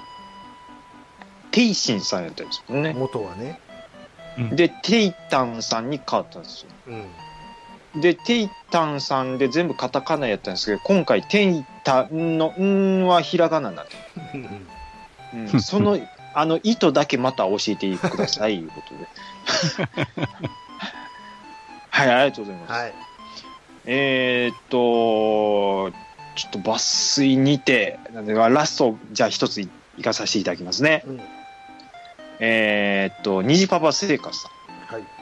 テイシンさんやったんですよね。 元はね。 で、テイタンさんに変わったんですよ。で、テイタンさんで全部カタカナやったんですけど、今回テイタンのんはひらがなになってる。その、意図だけまた教えてください、いうことで。はい、ありがとうございます。はい。ちょっと抜粋にて、ラスト、じゃあ一ついかさせていただきますね。虹パパ生活さん。はい。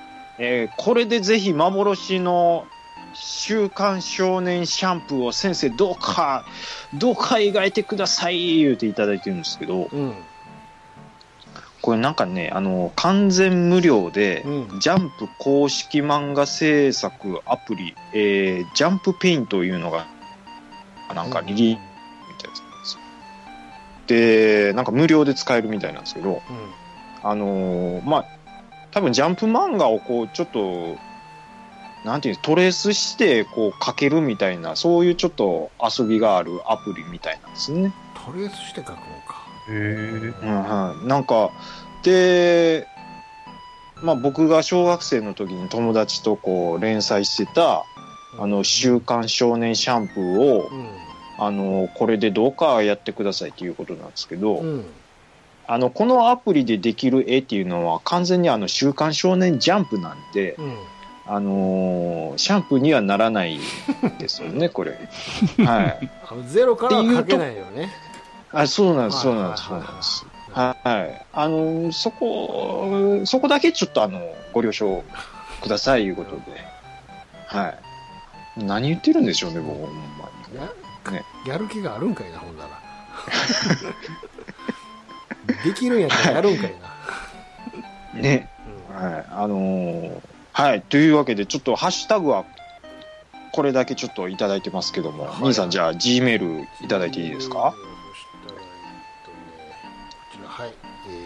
これでぜひ幻の週刊少年シャンプーを先生どうか描いてください言うていただいてるんですけど、これなんかね、完全無料で、ジャンプ公式漫画制作アプリ、ジャンプペインというのが、なんかリリースみたいなんですよ。で、なんか無料で使えるみたいなんですけど、まあ、多分ジャンプ漫画をこう、ちょっと、なんていうトレースして、こう、描けるみたいな、そういうちょっと遊びがあるアプリみたいなんですね。 トレースして描くのか。 なんか、で、まあ僕が小学生の時に友達とこう連載してた、週刊少年シャンプーを、これでどうかやってくださいっていうことなんですけど、このアプリでできる絵っていうのは完全に週刊少年ジャンプなんで、シャンプーにはならないですよね、これ。はい。 ゼロからは描けないよね。 そうなんです、そうなんです、そうなんです。はい。そこだけちょっとご了承ください、いうことで。はい。何言ってるんでしょうね、僕、ほんまに。ね。やる気があるんかいな、ほんなら。できるんやったらやるんかいな。ね。はい。はい。というわけで、ちょっとハッシュタグは、これだけちょっといただいてますけども、兄さん、じゃあ、G メールいただいていいですか？ はい。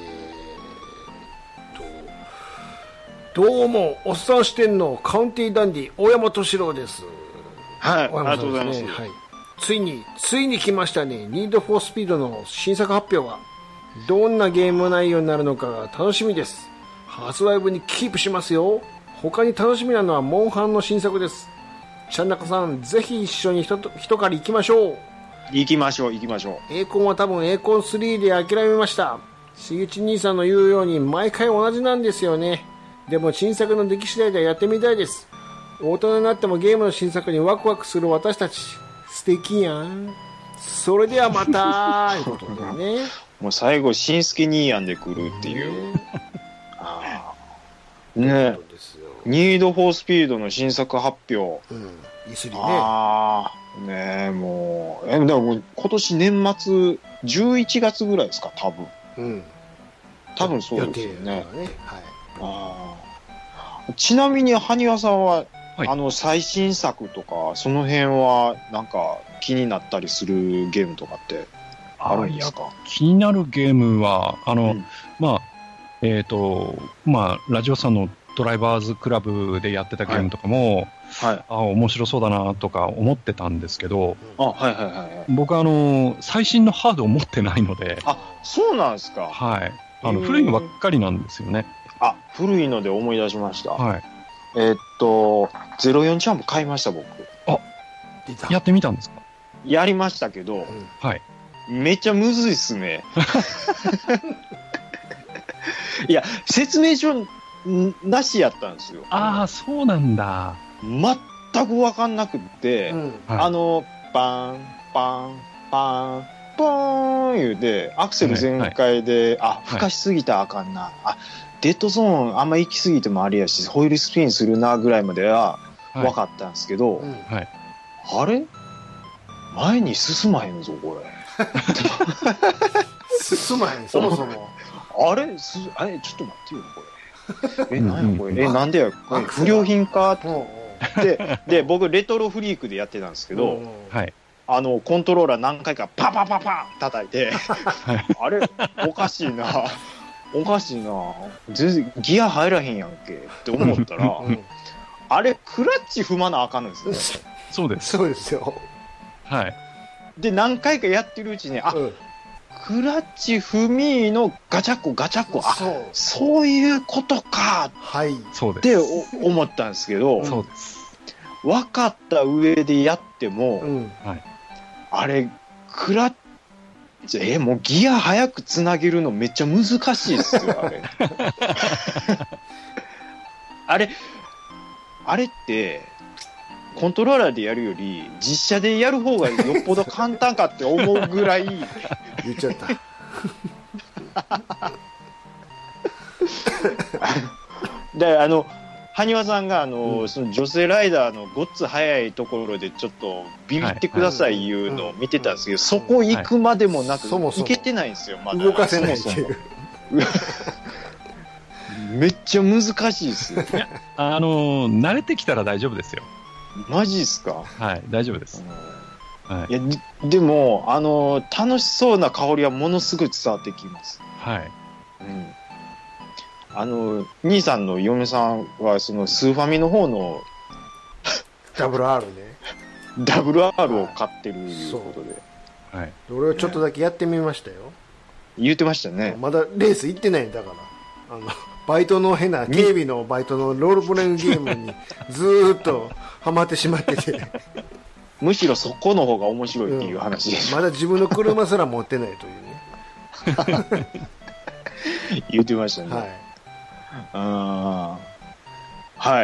どうも、おっさん四天王カウンティーダンディ大山敏郎です。 はい、ありがとうございます。 はい。ついに来ましたね。ニードフォースピードの新作発表が。どんなゲーム内容になるのかが楽しみです。発売分にキープしますよ。他に楽しみなのはモンハンの新作です。ちゃんなかさん、ぜひ一緒に一狩り行きましょう。 行きましょう。 エーコンは多分エーコン3で諦めました。しげち兄さんの言うように毎回同じなんですよね。でも新作の出来次第でやってみたいです。大人になってもゲームの新作にワクワクする私たち。素敵やん。それではまたということでね。 もう最後、しんすけ兄やんで来るっていう。ね。ニードフォースピードの新作発表。 E3 ね。ねえ、もう。だからもう今年年末、11月ぐらいですか、多分。多分そうですよね。ちなみに、埴輪さんは、最新作とか、その辺は、なんか、気になったりするゲームとかってあるんですか？ 気になるゲームは、ラジオさんのドライバーズクラブでやってたゲームとかも、面白そうだなとか思ってたんですけど、僕最新のハードを持ってないので。 そうなんですか。 はい。古いのばっかりなんですよね。 古いので思い出しました。はい。04チャンプ買いました、僕。 やってみたんですか？ やりましたけど、 はい。 めっちゃむずいっすね。いや、説明書なしやったんですよ。 ああ、そうなんだ。 全く分かんなくって、パン、パン、パン、ポーン言うて、アクセル全開で、吹かしすぎたらあかんな。デッドゾーンあんま行き過ぎてもあれやし、ホイールスピンするなぐらいまでは分かったんですけど、あれ前に進まへんぞ、これ。 進まへん、そもそも。 あれちょっと待ってよ、これ。なんやこれ。なんでや、これ不良品かで、僕、レトロフリークでやってたんですけど、コントローラー何回かパパパパン叩いて、あれ、おかしいな。全然ギア入らへんやんけって思ったら、あれ、クラッチ踏まなあかんのですね。 そうです。 そうですよ。 はい。 で、何回かやってるうちに、クラッチ踏みのガチャッコ、そういうことか、って思ったんですけど、 そうです。 分かった上でやっても、あれ、クラッチ、もうギア早くつなげるのめっちゃ難しいですよ、あれ。あれって、コントローラーでやるより、実写でやる方がよっぽど簡単かって思うぐらい。 言っちゃった。 で、埴輪さんが、その女性ライダーのごっつ速いところでちょっとビビってくださいいうのを見てたんですけど、そこ行くまでもなく、行けてないんですよ、まだ。 動かせないっていう。 めっちゃ難しいですよ。 慣れてきたら大丈夫ですよ。 マジっすか？ はい、大丈夫です。 いや、でも、楽しそうな香りはものすごい伝わってきます。 はい。 兄さんの嫁さんは、そのスーファミの方の WR ね。 WR を買ってるいうことで。 はい。俺はちょっとだけやってみましたよ。 言ってましたね。 まだレース行ってないんだから。バイトの警備のバイトのロールプレイングゲームにずーっとハマってしまってて。 むしろそこの方が面白いっていう話でしょ。 まだ自分の車すら持ってないというね。 言ってましたね。はい。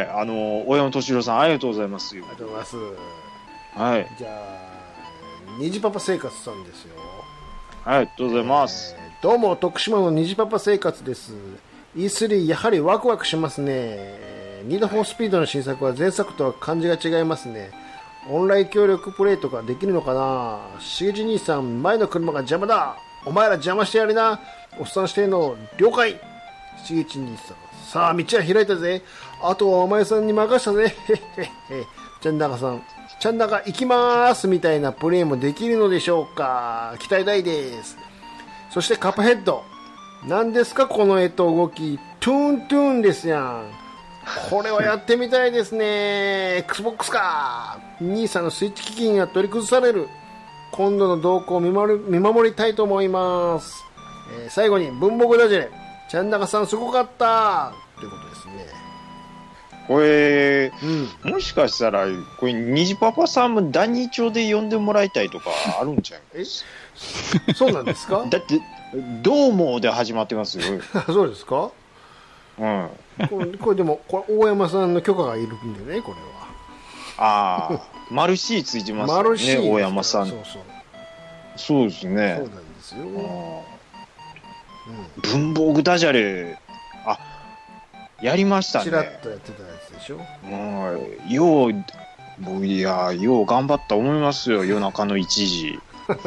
大山敏郎さん、ありがとうございます。 ありがとうございます。 はい。 じゃあ、虹パパ生活さんですよ。 ありがとうございます。 どうも、徳島の虹パパ生活です。E3 やはりワクワクしますね。ニードフォースピードの新作は前作とは感じが違いますね。オンライン協力プレイとかできるのかな。しげじ兄さん、前の車が邪魔だ。お前ら邪魔してやりな。おっさんしてんの了解。しげち兄さん、さあ道は開いたぜ。あとはお前さんに任したぜ。へへへ。ちゃんなかさん、ちゃんなか行きまーすみたいなプレイもできるのでしょうか。期待大です。そしてカップヘッド、何ですかこの動き。トゥーントゥーンですやん。これはやってみたいですね。Xbox か。兄さんのスイッチ機器が取り崩される。今度の動向を見守りたいと思います。最後に文房具ダジャレ、ちゃんなかさんすごかったということですね。 これ、もしかしたらこれ虹パパさんもダニー帳で呼んでもらいたいとかあるんちゃう？ そうなんですか？ だってどうもで始まってますよ。 そうですか？これでも大山さんの許可がいるんでね、これは。マルシーついてますよね、大山さん。そうですね。 そうなんですよ。 文房具ダジャレ、やりましたね。 ちらっとやってたやつでしょ。 よう頑張った思いますよ、夜中の1時。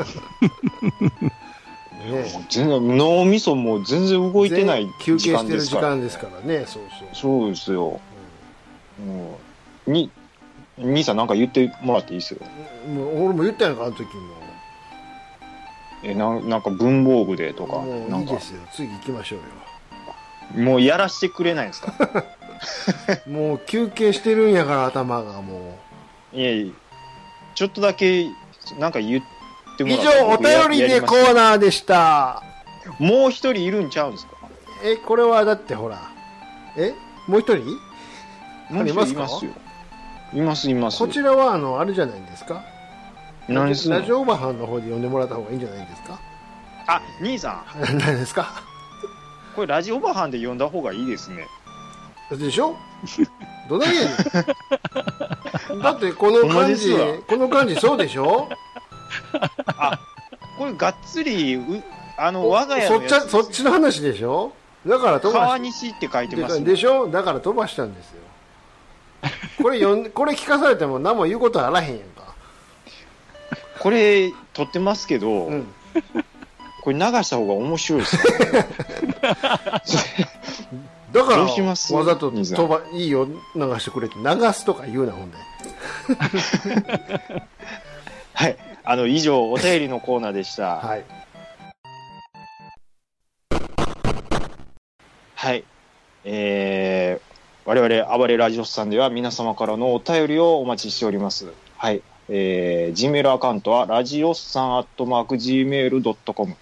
全然脳みそも全然動いてない休憩してる時間ですからね。 そうですよ。兄さんなんか言ってもらっていいですよ。 俺も言ったやんか、あの時も。なんか文房具でとか。 もういいですよ、次行きましょうよ。 もうやらしてくれないんですか？ もう休憩してるんやから、頭がもう。いやちょっとだけなんか言ってもらって。 以上、お便りでコーナーでした。 もう一人いるんちゃうんですか？ これはだってほら、もう一人いますよ。います。 こちらはあれじゃないですか？ 何ですか？ ラジオオーバーハンの方で呼んでもらった方がいいんじゃないですか？ 兄さん。 何ですか？ これラジオオーバーハンで呼んだ方がいいですね。 でしょどないやねん。だってこの感じそうでしょ。 あ、これがっつり我が家のやつそっちの話でしょ。だから飛ば川西って書いてますね。 でしょ。だから飛ばしたんですよ。これ聞かされても何も言うことあらへんやんか。 これ撮ってますけど、これ流した方が面白いですよ。 だからわざといいよ流してくれって流すとか言うなほんで。 はい、以上お便りのコーナーでした。はい。はい。我々暴れラジオスさんでは皆様からのお便りをお待ちしております。はい。Gmail アカウントはラジオスさん@gmail.com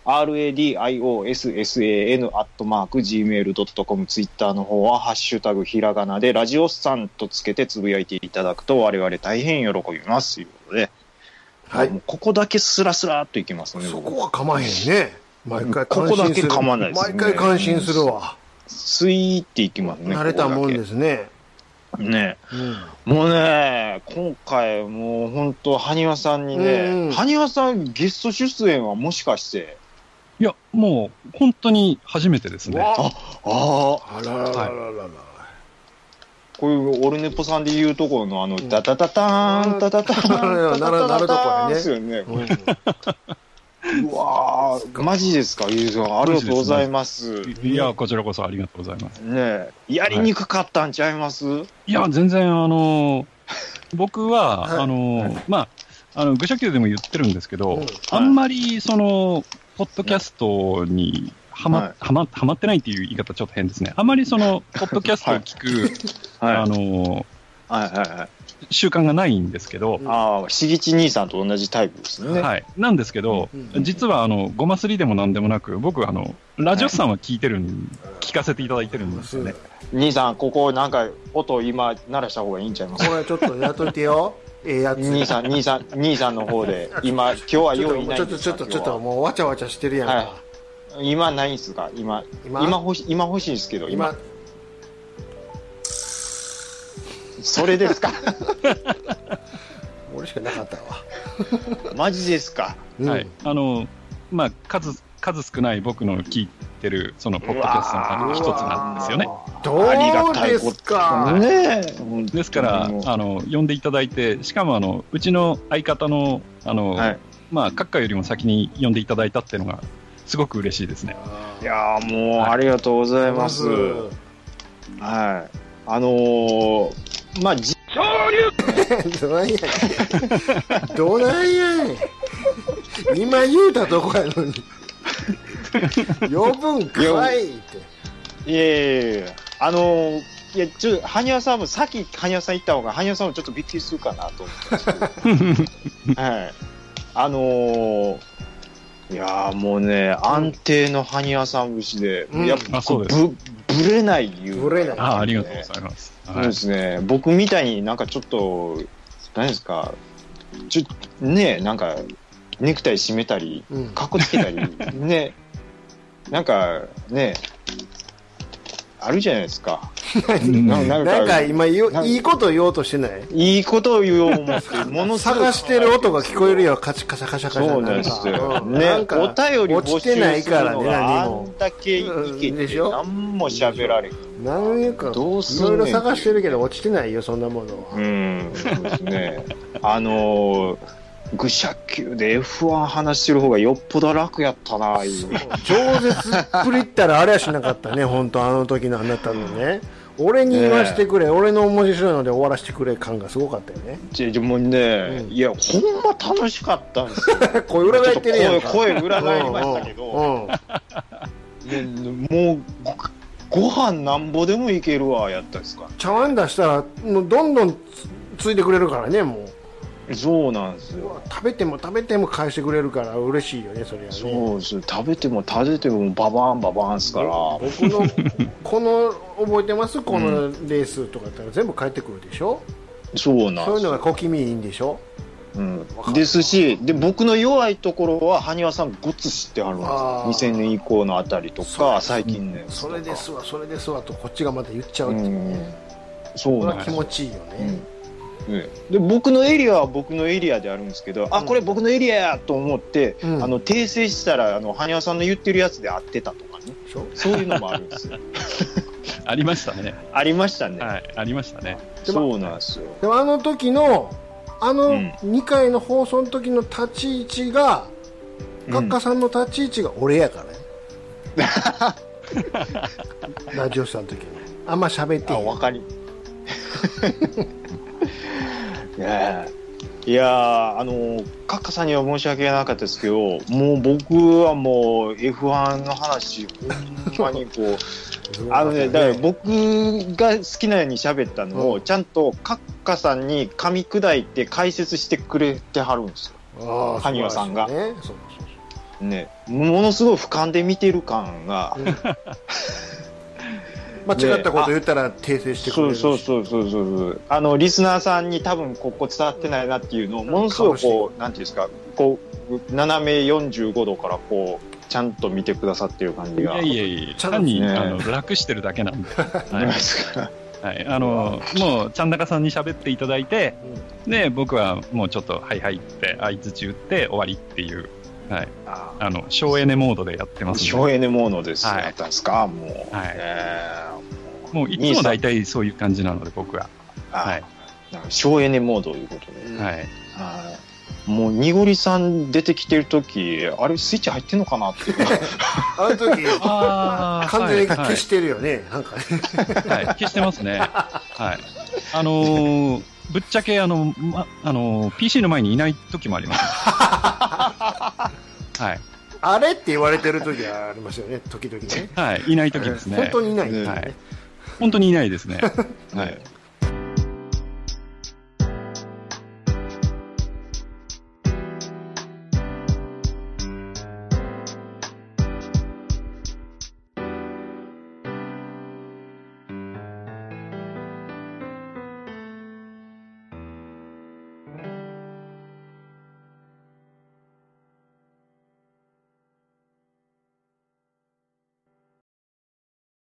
radiossan@gmail.com ツイッターの方はハッシュタグひらがなでラジオスさんとつけてつぶやいていただくと我々大変喜びますということで、はい、もうここだけスラスラっといきますね。 そこは構えへんね。毎回感心する。ここだけ構わないですね。 毎回感心するわ。 スイーっていきますね。 慣れたもんですね。 ね、もうね、今回もう本当埴輪さんにね、埴輪さんゲスト出演はもしかして。 いや、もう本当に初めてですね。 あららららら。 こういうオルネポさんで言うところのダタタターンダタタターンダタタターンですよね。うわー、マジですか、ゆうさん、ありがとうございます。 いや、こちらこそありがとうございます。 ねえ、やりにくかったんちゃいます？ いや、全然、僕は、まあ、愚者級でも言ってるんですけど、あんまり、ポッドキャストにはまってないっていう言い方ちょっと変ですね。あんまりポッドキャストを聞く、習慣がないんですけど。 しぎち兄さんと同じタイプですね。 はい。なんですけど、実はごますりでもなんでもなく、僕ラジオさんは聞かせていただいてるんですよね。 兄さん、ここなんか音今鳴らした方がいいんちゃいますか？ これちょっとやっといてよ。やつ。 兄さんの方で、今日は用意ないんですか？ ちょっともうわちゃわちゃしてるやんか。はい、 今ないんすか？今欲しいんですけど、今。それですか？ 俺しかなかったわ。 マジですか？ はい。まあ、数少ない僕の聞いてる、ポッドキャストの中の一つなんですよね。 どうですか？ ね。 ですから、呼んでいただいて、しかもうちの相方の、まあ、閣下よりも先に呼んでいただいたっていうのが、すごく嬉しいですね。 いやー、もう、ありがとうございます。はい。まあ、 どないやねん。どないやねん。今言うたとこやのに。呼ぶんかいって。 いや、埴輪さんも、さっき埴輪さん言った方が、埴輪さんもちょっとびっくりするかなと思ったんですけど。はい。いやーもうね、安定の埴輪さん節で、やっぱぶれないいう。 ぶれない。 ありがとうございます。 そうですね。僕みたいになんかちょっと、何ですか、ね、なんか、ネクタイ締めたり、かっこつけたり、ね、なんか、ね、あるじゃないですか。 なんか今いいこと言おうとしてない？ いいことを言おう思って、 探してる音が聞こえるよ、カチカチャカチャカチャ。 そうなんですよ。ね、お便り募集するのがあんだけいけて、何も喋られる。 何いうか、いろいろ探してるけど落ちてないよ、そんなものは。 そうですね。愚者級で F1 話してる方がよっぽど楽やったな、いう。 超絶っぷりったらあれはしなかったね、本当あの時のあなたのね。俺に言わしてくれ、俺の面白いので終わらせてくれ感がすごかったよね。 もうね、いや、ほんま楽しかったんですよ。 声裏返ってるやんか。 声裏返りましたけど、もう、ご飯なんぼでもいけるわ、やったんですか。 茶碗出したら、もうどんどんついてくれるからね、もう。 そうなんですよ。 食べても返してくれるから嬉しいよね、それはね。 そうです。食べてもババンババンですから。 僕の覚えてます？このレースとかだったら全部返ってくるでしょ。 そうなんです。 そういうのが小気味いいんでしょ。 ですし、で、僕の弱いところは、埴輪さんごっつ知ってはるんですよ。2000年以降のあたりとか、最近ね。 それですわと、こっちがまた言っちゃうっていうね。そうなんです。気持ちいいよね。 で、僕のエリアは僕のエリアであるんですけど、これ僕のエリアやと思って、訂正したら、埴輪さんの言ってるやつで合ってたとかね。そういうのもあるんですよ。 ありましたね。 ありましたね。 はい、ありましたね。 そうなんですよ。 でもあの時の、2回の放送の時の立ち位置が、カッカさんの立ち位置が俺やからね。ラジオさんの時に。あんま喋ってへん。 わかり。いやカッカさんには申し訳なかったですけど、もう僕はもう F1 の話、ほんまにこう、だから僕が好きなように喋ったのを、ちゃんとカッカさんに噛み砕いて解説してくれてはるんですよ。埴輪さんが。ね、ものすごい俯瞰で見てる感が。 間違ったこと言ったら訂正してくれるし、 そうリスナーさんに多分ここ伝わってないなっていうのをものすごいこうなんていうんですか、こう斜め45度からこうちゃんと見てくださってる感じが。 いや単に、楽してるだけなんで。はい、もうちゃん中さんに喋っていただいて、で僕はもうちょっとはいはいって相槌打って終わりっていう。はい、省エネモードでやってます、 ね。省エネモードです。やったんですか、もう。 はい。もういつも大体そういう感じなので、僕は。はい。 省エネモードということで。 はい。 もう、にごりさん出てきてるとき、あれ、スイッチ入ってんのかなって。 あの時、完全に消してるよね、なんかね。 はい、消してますね。はい。ぶっちゃけ、PC の前にいない時もあります、ね。はい。 あれって言われてる時はありますよね、時々ね。 はい、いない時ですね。 本当にいない、ね。 はい。本当にいないですね。 はい。